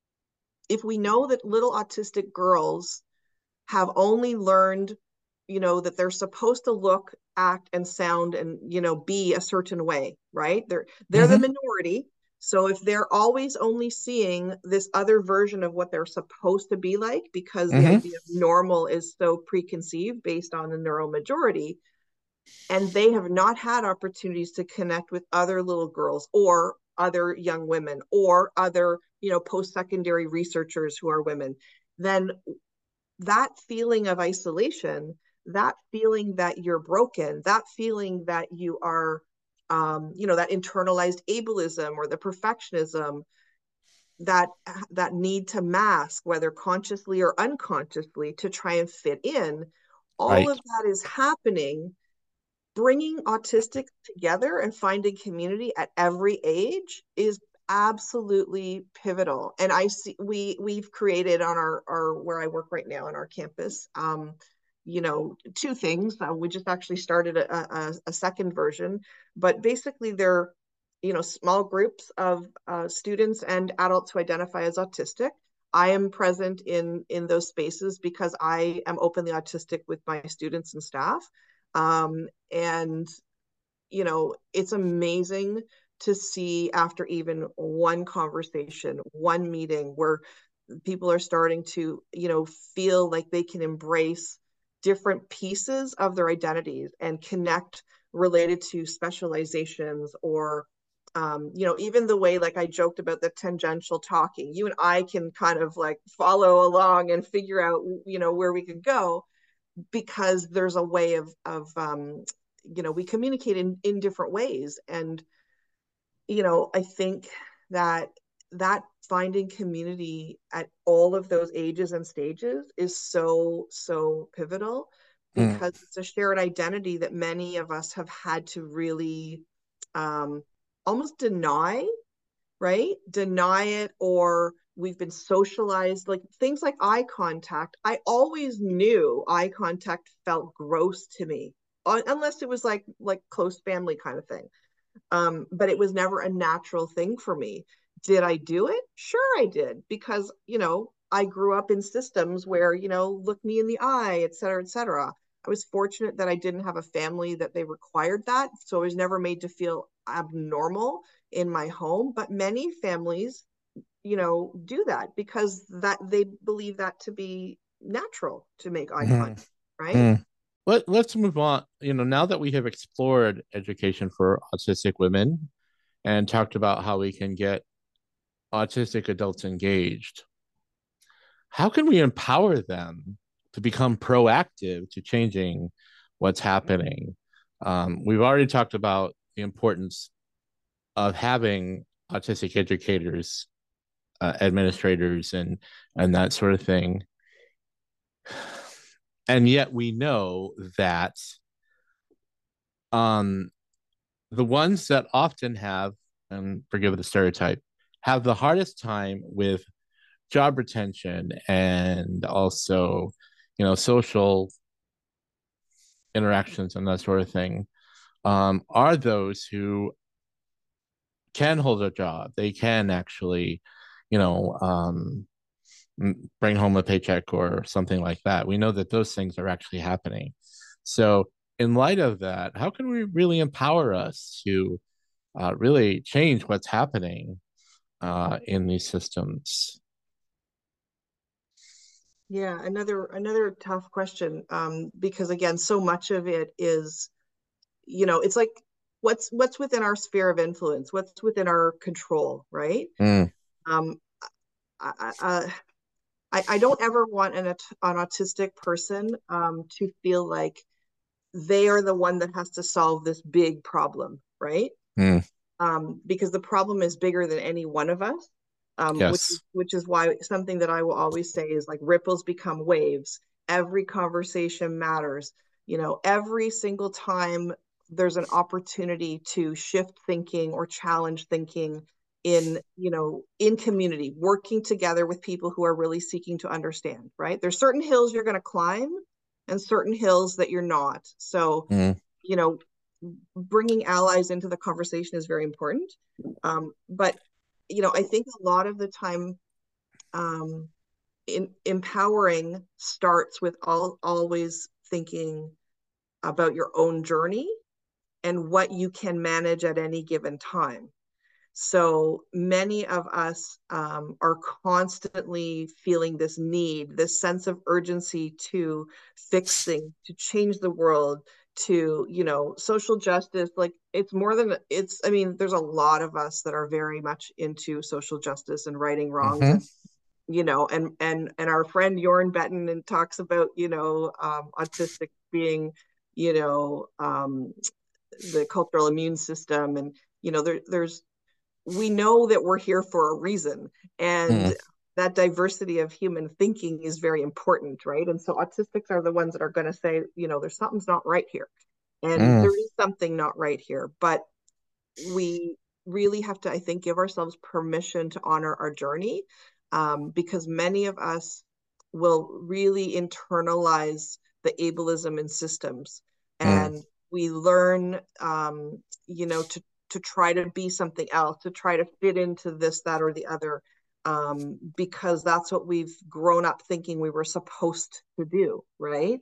that little autistic girls have only learned, that they're supposed to look, act, and sound, and be a certain way, right? They're the minority. So if they're always only seeing this other version of what they're supposed to be like, because the idea of normal is so preconceived based on the neural majority, and they have not had opportunities to connect with other little girls or other young women or other, post-secondary researchers who are women, then that feeling of isolation, that feeling that you're broken, that feeling that you are, that internalized ableism or the perfectionism, that need to mask, whether consciously or unconsciously, to try and fit in, all of that is happening. Bringing autistics together and finding community at every age is absolutely pivotal. And I see we've created on our where I work right now on our campus, two things. We just actually started a second version, but basically they're small groups of students and adults who identify as autistic. I am present in those spaces because I am openly autistic with my students and staff. And it's amazing to see, after even one conversation, one meeting, where people are starting to, feel like they can embrace different pieces of their identities and connect related to specializations, or even the way, like I joked about the tangential talking, you and I can kind of like follow along and figure out, where we could go, because there's a way of we communicate in different ways. And I think that finding community at all of those ages and stages is so pivotal, because it's a shared identity that many of us have had to really almost deny it, or we've been socialized, like things like eye contact. I always knew eye contact felt gross to me, unless it was like close family kind of thing. But it was never a natural thing for me. Did I do it? Sure, I did, because I grew up in systems where look me in the eye, et cetera, et cetera. I was fortunate that I didn't have a family that they required that, so I was never made to feel abnormal in my home. But many families do that because that they believe that to be natural, to make eye contact, right? Let's move on. Now that we have explored education for autistic women and talked about how we can get autistic adults engaged, how can we empower them to become proactive to changing what's happening? We've already talked about the importance of having autistic educators, administrators, and that sort of thing. And yet we know that the ones that often have, and forgive the stereotype, have the hardest time with job retention and also, social interactions and that sort of thing, are those who can hold a job. They can actually, bring home a paycheck or something like that. We know that those things are actually happening. So in light of that, how can we really empower us to really change what's happening in these systems? Yeah, another tough question, because again, so much of it is, it's like what's within our sphere of influence, what's within our control, right? I don't ever want an autistic person to feel like they are the one that has to solve this big problem, right? Because the problem is bigger than any one of us. Yes. Which is why something that I will always say is like ripples become waves. Every conversation matters. Every single time there's an opportunity to shift thinking or challenge thinking, in, you know, in community, working together with people who are really seeking to understand, right? There's certain hills you're going to climb and certain hills that you're not. So, you know, bringing allies into the conversation is very important. But, you know, I think a lot of the time, empowering starts with always thinking about your own journey and what you can manage at any given time. So many of us are constantly feeling this need, this sense of urgency to fix things, to change the world, to, you know, social justice. Like, it's more than it's, I mean, there's a lot of us that are very much into social justice and righting wrongs. And, you know, and our friend Jorn Betten talks about, you know, autistic being, you know, the cultural immune system. And, you know, we know that we're here for a reason, and that diversity of human thinking is very important, right? And so autistics are the ones that are going to say, you know, there's something's not right here, and there is something not right here. But we really have to, I think, give ourselves permission to honor our journey, because many of us will really internalize the ableism in systems, and we learn, you know, to try to be something else, to try to fit into this, that, or the other, because that's what we've grown up thinking we were supposed to do, right?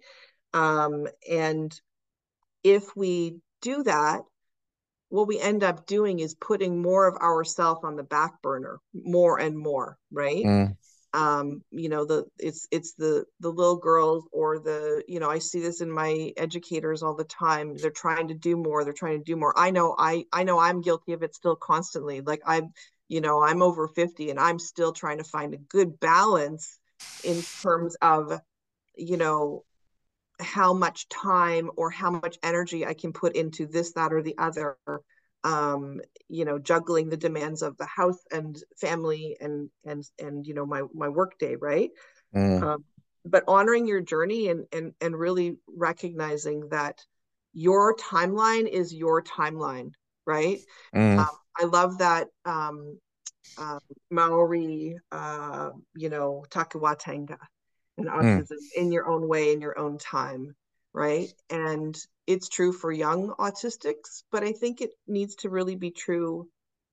And if we do that, what we end up doing is putting more of ourself on the back burner, more and more, right? You know, it's the little girls, or the, you know, I see this in my educators all the time. They're trying to do more. They're trying to do more. I know I'm guilty of it still constantly. Like, you know, I'm over 50 and I'm still trying to find a good balance in terms of, you know, how much time or how much energy I can put into this, that, or the other. You know, juggling the demands of the house and family and you know, my work day, right? But honoring your journey and really recognizing that your timeline is your timeline, right? I love that Maori, you know, Takuwatanga, and autism in your own way, in your own time, right? And it's true for young autistics, but I think it needs to really be true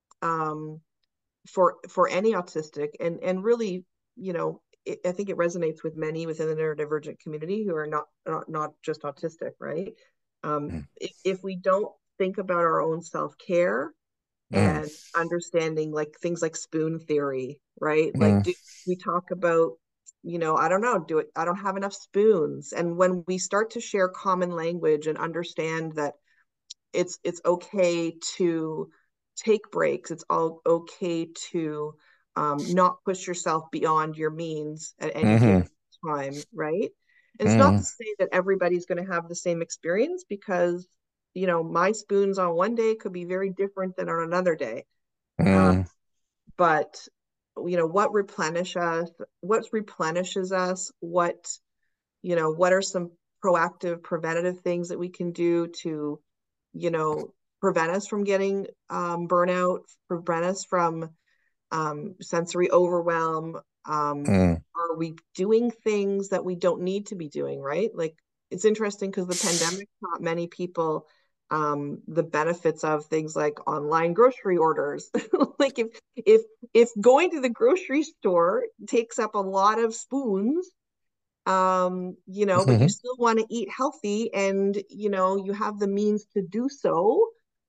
for any autistic, and really, you know, I think it resonates with many within the neurodivergent community who are not just autistic, right? If we don't think about our own self-care and understanding, like, things like spoon theory, right? Like, we talk about, you know, I don't know, I don't have enough spoons. And when we start to share common language and understand that it's okay to take breaks, it's all okay to not push yourself beyond your means at any given time, right? And it's not to say that everybody's going to have the same experience, because, you know, my spoons on one day could be very different than on another day. But, you know, what replenishes us, you know, what are some proactive preventative things that we can do to, you know, prevent us from getting burnout, prevent us from sensory overwhelm. Are we doing things that we don't need to be doing, right? Like, it's interesting because the pandemic taught many people the benefits of things like online grocery orders. Like, if going to the grocery store takes up a lot of spoons, you know, but you still want to eat healthy, and, you know, you have the means to do so,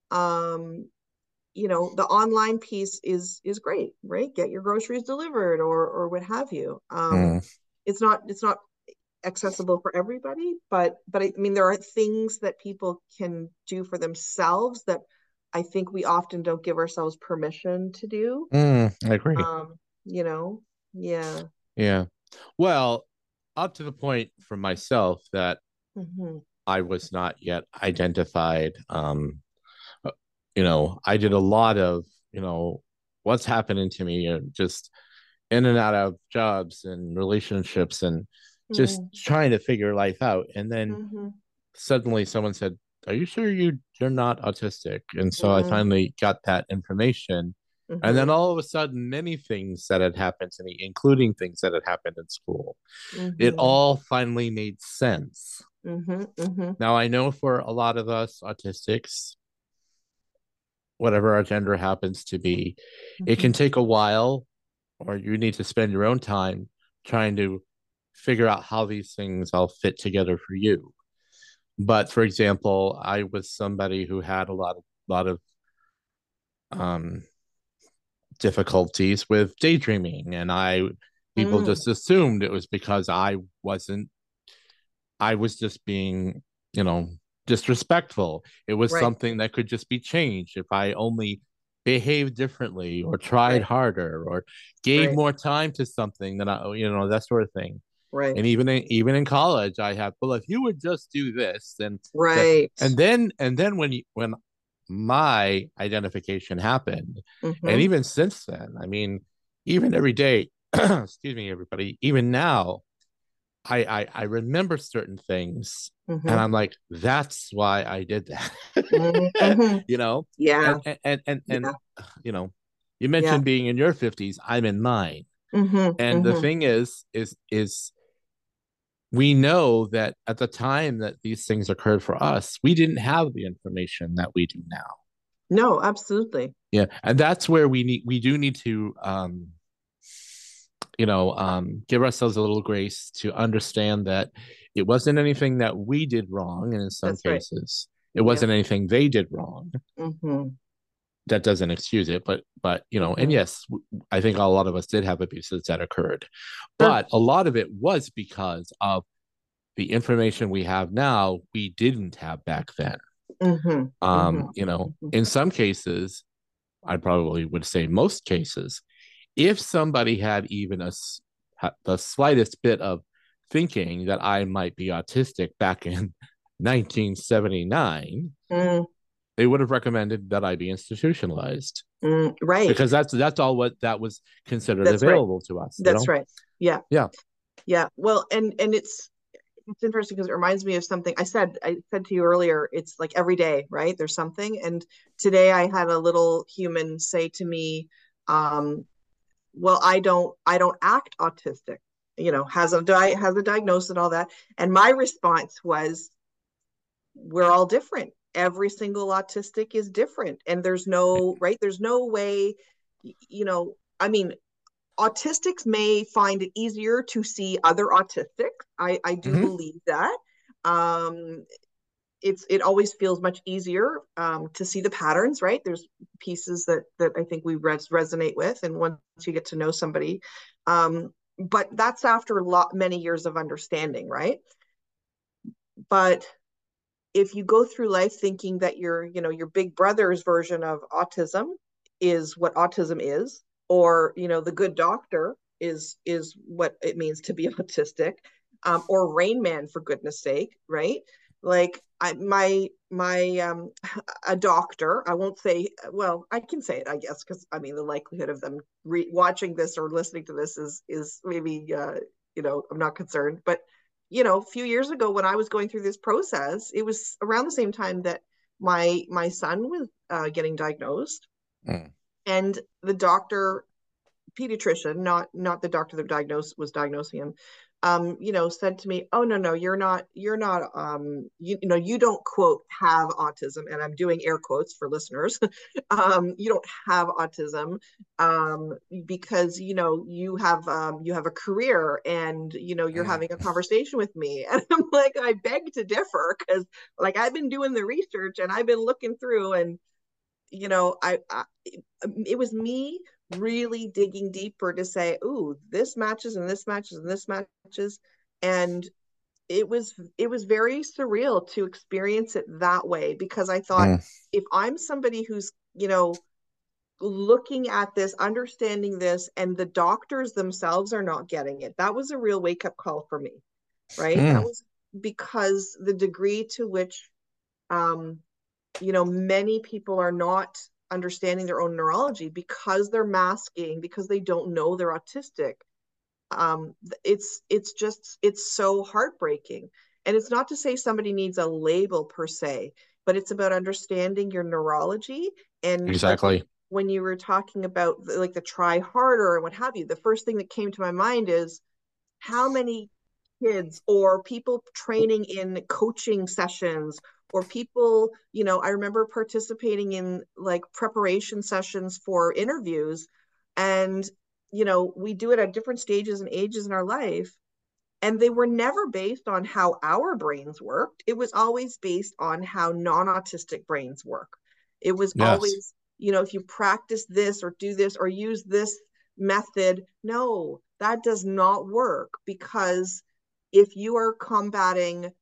you know, the online piece is great, right? Get your groceries delivered, or what have you. It's not accessible for everybody, but I mean, there are things that people can do for themselves that I think we often don't give ourselves permission to do. I agree. You know, yeah. Yeah. Well, up to the point for myself that I was not yet identified. You know, I did a lot of, you know, what's happening to me, and just in and out of jobs and relationships, and just trying to figure life out. And then suddenly someone said, "Are you sure you're not autistic?" And so I finally got that information. And then all of a sudden, many things that had happened to me, including things that had happened in school, it all finally made sense. Now, I know for a lot of us autistics, whatever our gender happens to be, it can take a while, or you need to spend your own time trying to figure out how these things all fit together for you. But for example, I was somebody who had a lot of difficulties with daydreaming, and people just assumed it was because I was just being, disrespectful. It was something that could just be changed if I only behaved differently or tried harder or gave more time to something that that sort of thing. Right. And even in college, I have, well, if you would just do this, then and then when my identification happened, and even since then, I mean, even every day, excuse me, everybody, even now, I remember certain things, and I'm like, that's why I did that. Yeah. And you mentioned being in your 50s. I'm in mine. And the thing is we know that at the time that these things occurred for us, we didn't have the information that we do now. No, absolutely. Yeah. And that's where we do need to give ourselves a little grace to understand that it wasn't anything that we did wrong, and in some cases it wasn't anything they did wrong. That doesn't excuse it, but and yes, I think a lot of us did have abuses that occurred, but a lot of it was because of the information we have now we didn't have back then. In some cases, I probably would say most cases, if somebody had even the slightest bit of thinking that I might be autistic back in 1979, they would have recommended that I be institutionalized. Right. Because that's all what that was considered available to us. That's right. Yeah. Well, and it's interesting because it reminds me of something I said to you earlier. It's like every day, right? There's something. And today I had a little human say to me, well, I don't act autistic, has a diagnosis and all that. And my response was, we're all different. Every single autistic is different. And there's no way, I mean, autistics may find it easier to see other autistics. I do believe that. It always feels much easier to see the patterns, right? There's pieces that I think we resonate with, and once you get to know somebody, but that's after many years of understanding, right? But if you go through life thinking that your big brother's version of autism is what autism is, or the good doctor is what it means to be autistic, or Rain Man, for goodness sake, right? Like a doctor, I won't say, well, I can say it, I guess, because I mean the likelihood of them watching this or listening to this is maybe I'm not concerned, but a few years ago when I was going through this process, it was around the same time that my son was getting diagnosed, and the doctor, pediatrician, not the doctor that was diagnosing him, said to me, "Oh, no, you're not, you don't, quote, have autism." And I'm doing air quotes for listeners. You don't have autism because, you have a career, and, you're having a conversation with me. And I'm like, I beg to differ, because like I've been doing the research and I've been looking through, and, it was me really digging deeper to say, ooh, this matches and this matches and this matches. And it was very surreal to experience it that way, because I thought, if I'm somebody who's, looking at this, understanding this, and the doctors themselves are not getting it, that was a real wake-up call for me, right? That was because the degree to which many people are not understanding their own neurology because they're masking, because they don't know they're autistic. It's so heartbreaking. And it's not to say somebody needs a label per se, but it's about understanding your neurology. And exactly. when you were talking about like the try harder and what have you, the first thing that came to my mind is how many kids or people training in coaching sessions or people, I remember participating in like preparation sessions for interviews, and we do it at different stages and ages in our life, and they were never based on how our brains worked. It was always based on how non-autistic brains work. It was always, if you practice this or do this or use this method, no, that does not work, because if you are combating,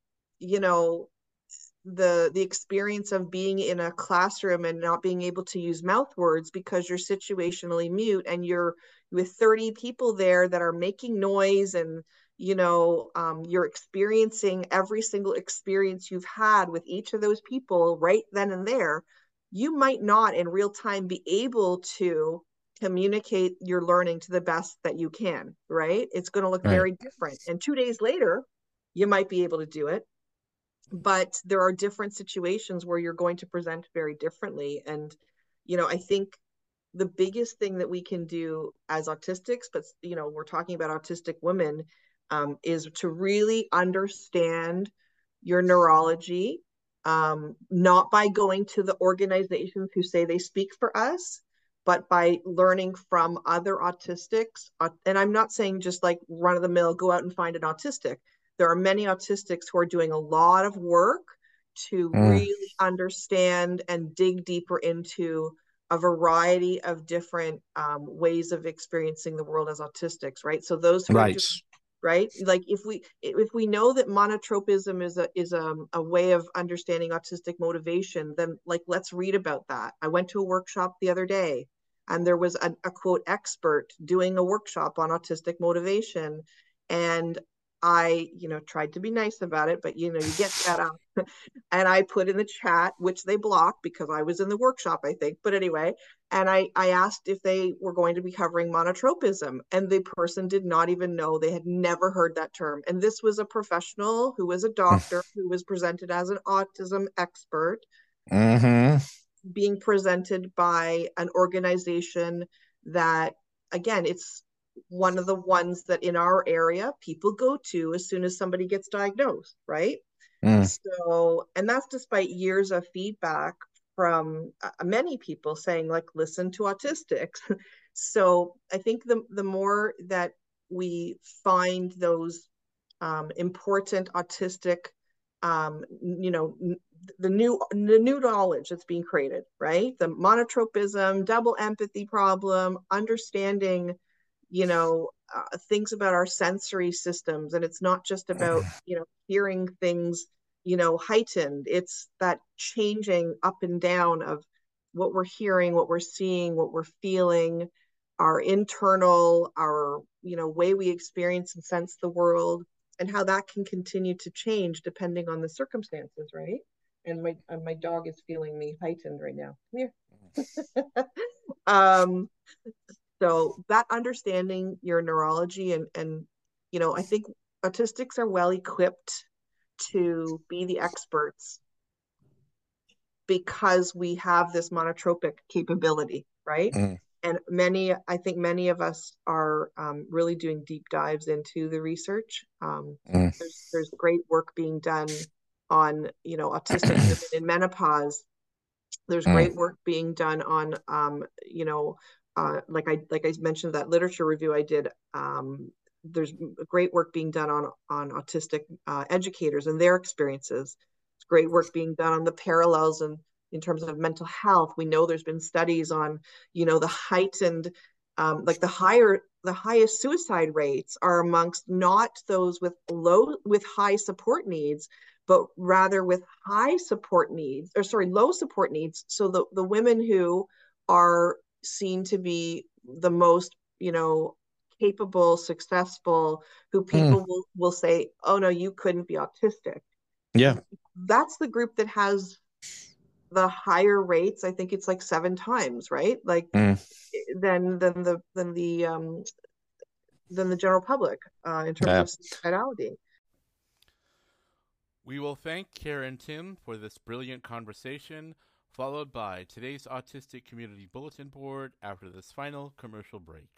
the experience of being in a classroom and not being able to use mouth words because you're situationally mute, and you're with 30 people there that are making noise, and you're experiencing every single experience you've had with each of those people right then and there, you might not in real time be able to communicate your learning to the best that you can, right? It's going to look very different. And 2 days later, you might be able to do it. But there are different situations where you're going to present very differently. And, I think the biggest thing that we can do as autistics, but, we're talking about autistic women, is to really understand your neurology, not by going to the organizations who say they speak for us, but by learning from other autistics. And I'm not saying just like run of the mill, go out and find an autistic. There are many autistics who are doing a lot of work to really understand and dig deeper into a variety of different ways of experiencing the world as autistics, right? So those who are doing, right, like if we know that monotropism is a way of understanding autistic motivation, then like let's read about that. I went to a workshop the other day, and there was a quote expert doing a workshop on autistic motivation, and I, tried to be nice about it, but you get that up. And I put in the chat, which they blocked because I was in the workshop, I think. But anyway, and I asked if they were going to be covering monotropism, and the person did not even know. They had never heard that term. And this was a professional who was a doctor who was presented as an autism expert, being presented by an organization that, again, it's one of the ones that in our area people go to as soon as somebody gets diagnosed, right? So, and that's despite years of feedback from many people saying like, listen to autistics. So I think the more that we find those important autistic, the new knowledge that's being created, right? The monotropism, double empathy problem, understanding, things about our sensory systems. And it's not just about, hearing things, heightened. It's that changing up and down of what we're hearing, what we're seeing, what we're feeling, our internal, our, way we experience and sense the world, and how that can continue to change depending on the circumstances, right? And my dog is feeling me heightened right now. Come here. So that understanding your neurology and I think autistics are well equipped to be the experts because we have this monotropic capability, right? And I think many of us are really doing deep dives into the research. There's great work being done on, autistic women in menopause. There's great work being done on, like I mentioned that literature review I did. There's great work being done on autistic educators and their experiences. There's great work being done on the parallels and in terms of mental health. We know there's been studies on, the heightened, like the highest suicide rates are amongst not those with high support needs, but rather with low support needs. So the women who are seen to be the most, capable, successful, who people will say, oh no, you couldn't be autistic. Yeah. That's the group that has the higher rates. I think it's like 7 times, right? Like than the general public in terms of suicidality. We will thank Karen Tim for this brilliant conversation. followed by today's Autistic Community Bulletin Board after this final commercial break.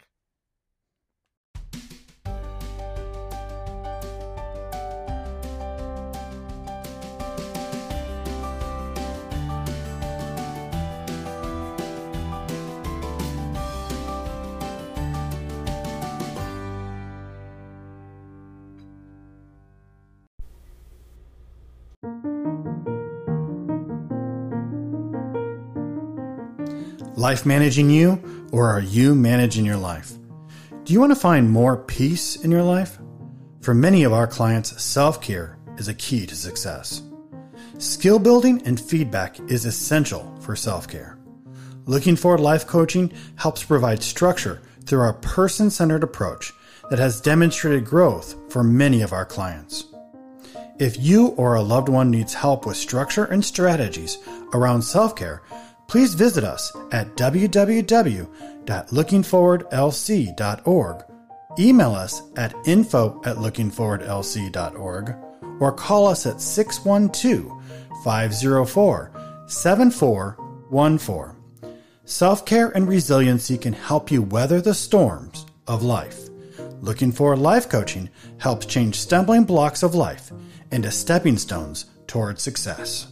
Life managing you, or are you managing your life? Do you want to find more peace in your life? For many of our clients, self-care is a key to success. Skill building and feedback is essential for self-care. Looking Forward Life Coaching helps provide structure through our person-centered approach that has demonstrated growth for many of our clients. If you or a loved one needs help with structure and strategies around self-care, please visit us at www.lookingforwardlc.org, email us at info@lookingforwardlc.org, or call us at 612-504-7414. Self-care and resiliency can help you weather the storms of life. Looking Forward Life Coaching helps change stumbling blocks of life into stepping stones toward success.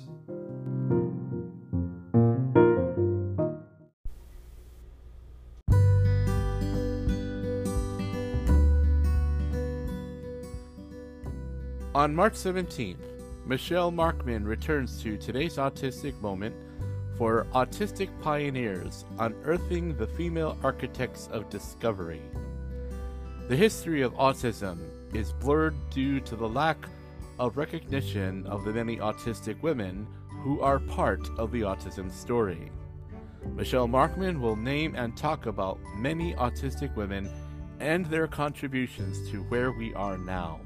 On March 17th, Michelle Markman returns to Today's Autistic Moment for Autistic Pioneers, Unearthing the Female Architects of Discovery. The history of autism is blurred due to the lack of recognition of the many autistic women who are part of the autism story. Michelle Markman will name and talk about many autistic women and their contributions to where we are now.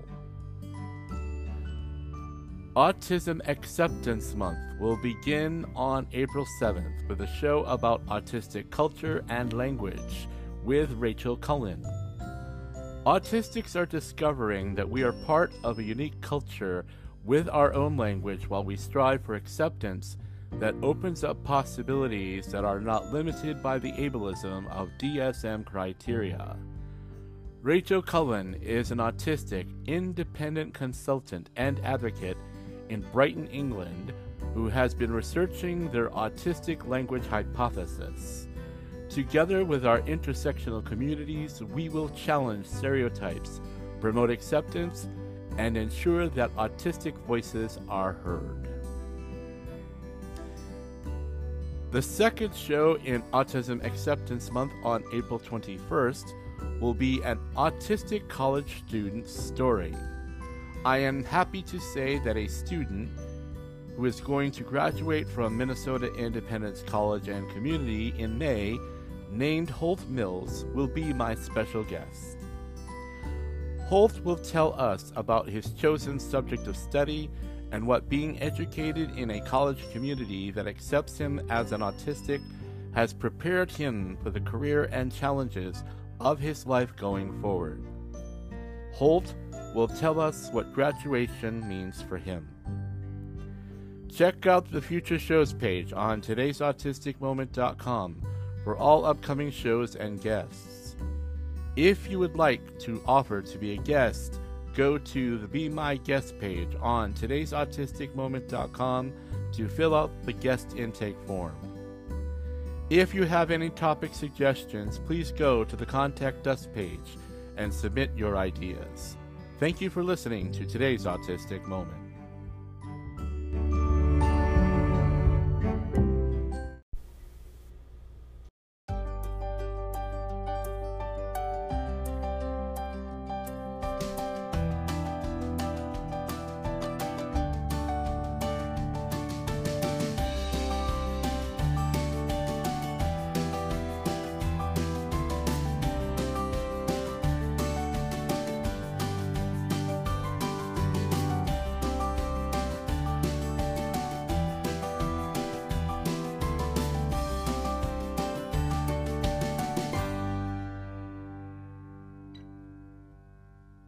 Autism Acceptance Month will begin on April 7th with a show about autistic culture and language with Rachel Cullen. Autistics are discovering that we are part of a unique culture with our own language while we strive for acceptance that opens up possibilities that are not limited by the ableism of DSM criteria. Rachel Cullen is an autistic, independent consultant and advocate in Brighton, England, who has been researching their autistic language hypothesis. Together with our intersectional communities, we will challenge stereotypes, promote acceptance, and ensure that autistic voices are heard. The second show in Autism Acceptance Month on April 21st will be an autistic college student's story. I am happy to say that a student who is going to graduate from Minnesota Independence College and Community in May, named Holt Mills, will be my special guest. Holt will tell us about his chosen subject of study and what being educated in a college community that accepts him as an autistic has prepared him for the career and challenges of his life going forward. Holt will tell us what graduation means for him. Check out the Future Shows page on todaysautisticmoment.com for all upcoming shows and guests. If you would like to offer to be a guest, go to the Be My Guest page on todaysautisticmoment.com to fill out the guest intake form. If you have any topic suggestions, please go to the Contact Us page and submit your ideas. Thank you for listening to today's Autistic Moment.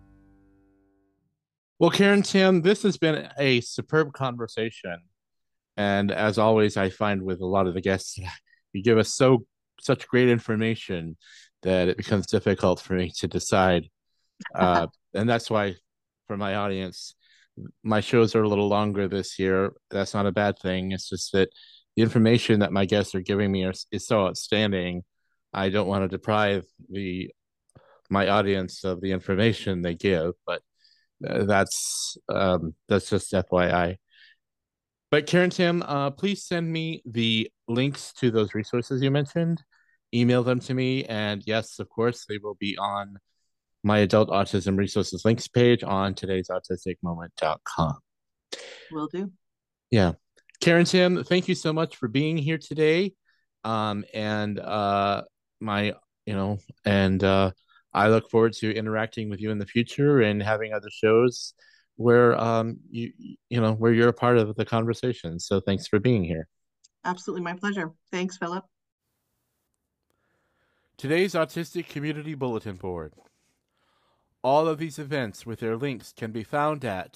Well, Karen, Tim, this has been a superb conversation. And as always, I find with a lot of the guests, you give us such great information that it becomes difficult for me to decide. And that's why, for my audience, my shows are a little longer this year. That's not a bad thing. It's just that the information that my guests are giving me is so outstanding. I don't want to deprive my audience of the information they give, but that's just FYI. But Karen Tim, please send me the links to those resources you mentioned. Email them to me, and yes, of course, they will be on my adult autism resources links page on todaysautisticmoment.com. Will do. Yeah. Karen Tim, thank you so much for being here today. I look forward to interacting with you in the future and having other shows where where you're a part of the conversation. So thanks for being here. Absolutely, my pleasure. Thanks, Philip. Today's Autistic Community Bulletin Board. All of these events with their links can be found at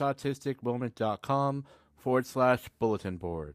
todaysautisticmoment.com/bulletin board.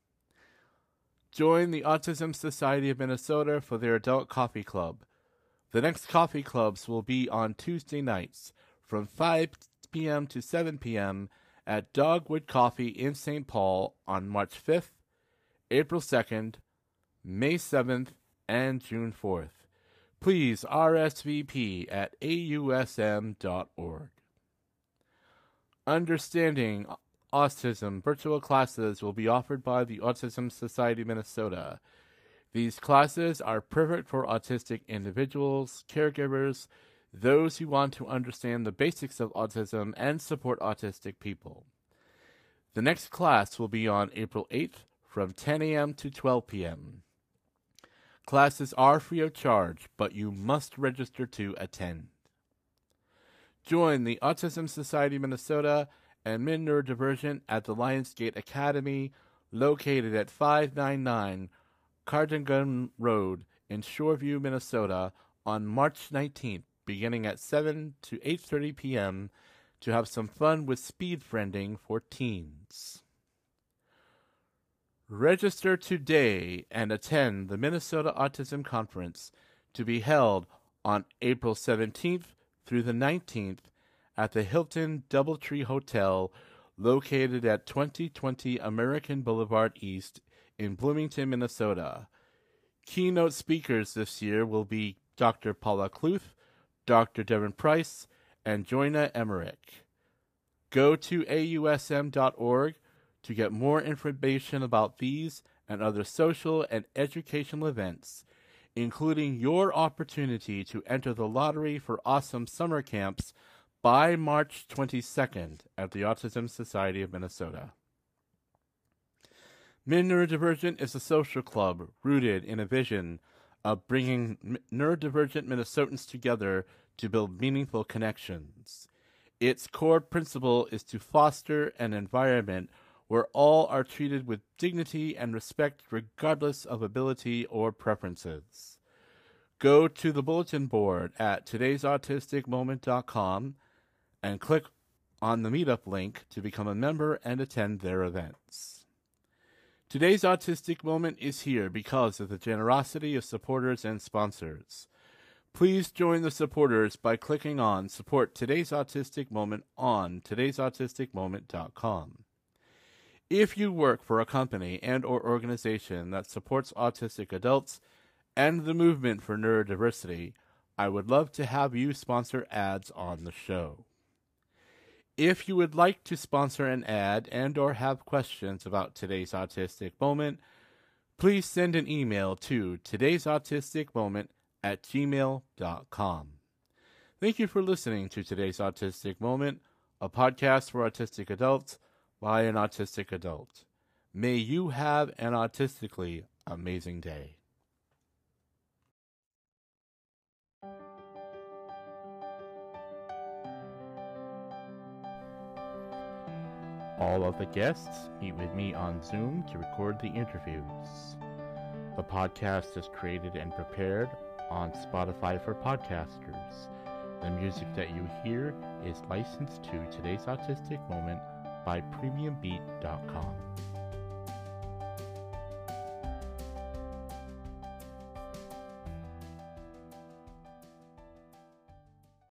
Join the Autism Society of Minnesota for their Adult Coffee Club. The next coffee clubs will be on Tuesday nights from 5 p.m. to 7 p.m. at Dogwood Coffee in St. Paul on March 5th, April 2nd, May 7th, and June 4th. Please RSVP at ausm.org. Understanding Autism virtual classes will be offered by the Autism Society Minnesota. These classes are perfect for autistic individuals, caregivers, those who want to understand the basics of autism and support autistic people. The next class will be on April 8th from 10 a.m. to 12 p.m. Classes are free of charge, but you must register to attend. Join the Autism Society Minnesota and Min Neurodivergent at the Lionsgate Academy, located at 599 Cardigan Road in Shoreview, Minnesota, on March 19th, beginning at 7 to 8:30 p.m. to have some fun with speed friending for teens. Register today and attend the Minnesota Autism Conference to be held on April 17th through the 19th at the Hilton Doubletree Hotel, located at 2020 American Boulevard East in Bloomington, Minnesota. Keynote speakers this year will be Dr. Paula Kluth, Dr. Devin Price, and Joyna Emmerich. Go to ausm.org to get more information about these and other social and educational events, including your opportunity to enter the lottery for awesome summer camps by March 22nd at the Autism Society of Minnesota. Min Neurodivergent is a social club rooted in a vision of bringing neurodivergent Minnesotans together to build meaningful connections. Its core principle is to foster an environment where all are treated with dignity and respect regardless of ability or preferences. Go to the bulletin board at todaysautisticmoment.com and click on the meetup link to become a member and attend their events. Today's Autistic Moment is here because of the generosity of supporters and sponsors. Please join the supporters by clicking on Support Today's Autistic Moment on todaysautisticmoment.com. If you work for a company and or organization that supports autistic adults and the movement for neurodiversity, I would love to have you sponsor ads on the show. If you would like to sponsor an ad and or have questions about Today's Autistic Moment, please send an email to todaysautisticmoment@gmail.com. Thank you for listening to Today's Autistic Moment, a podcast for autistic adults by an autistic adult. May you have an autistically amazing day. All of the guests meet with me on Zoom to record the interviews. The podcast is created and prepared on Spotify for podcasters. The music that you hear is licensed to Today's Autistic Moment by PremiumBeat.com.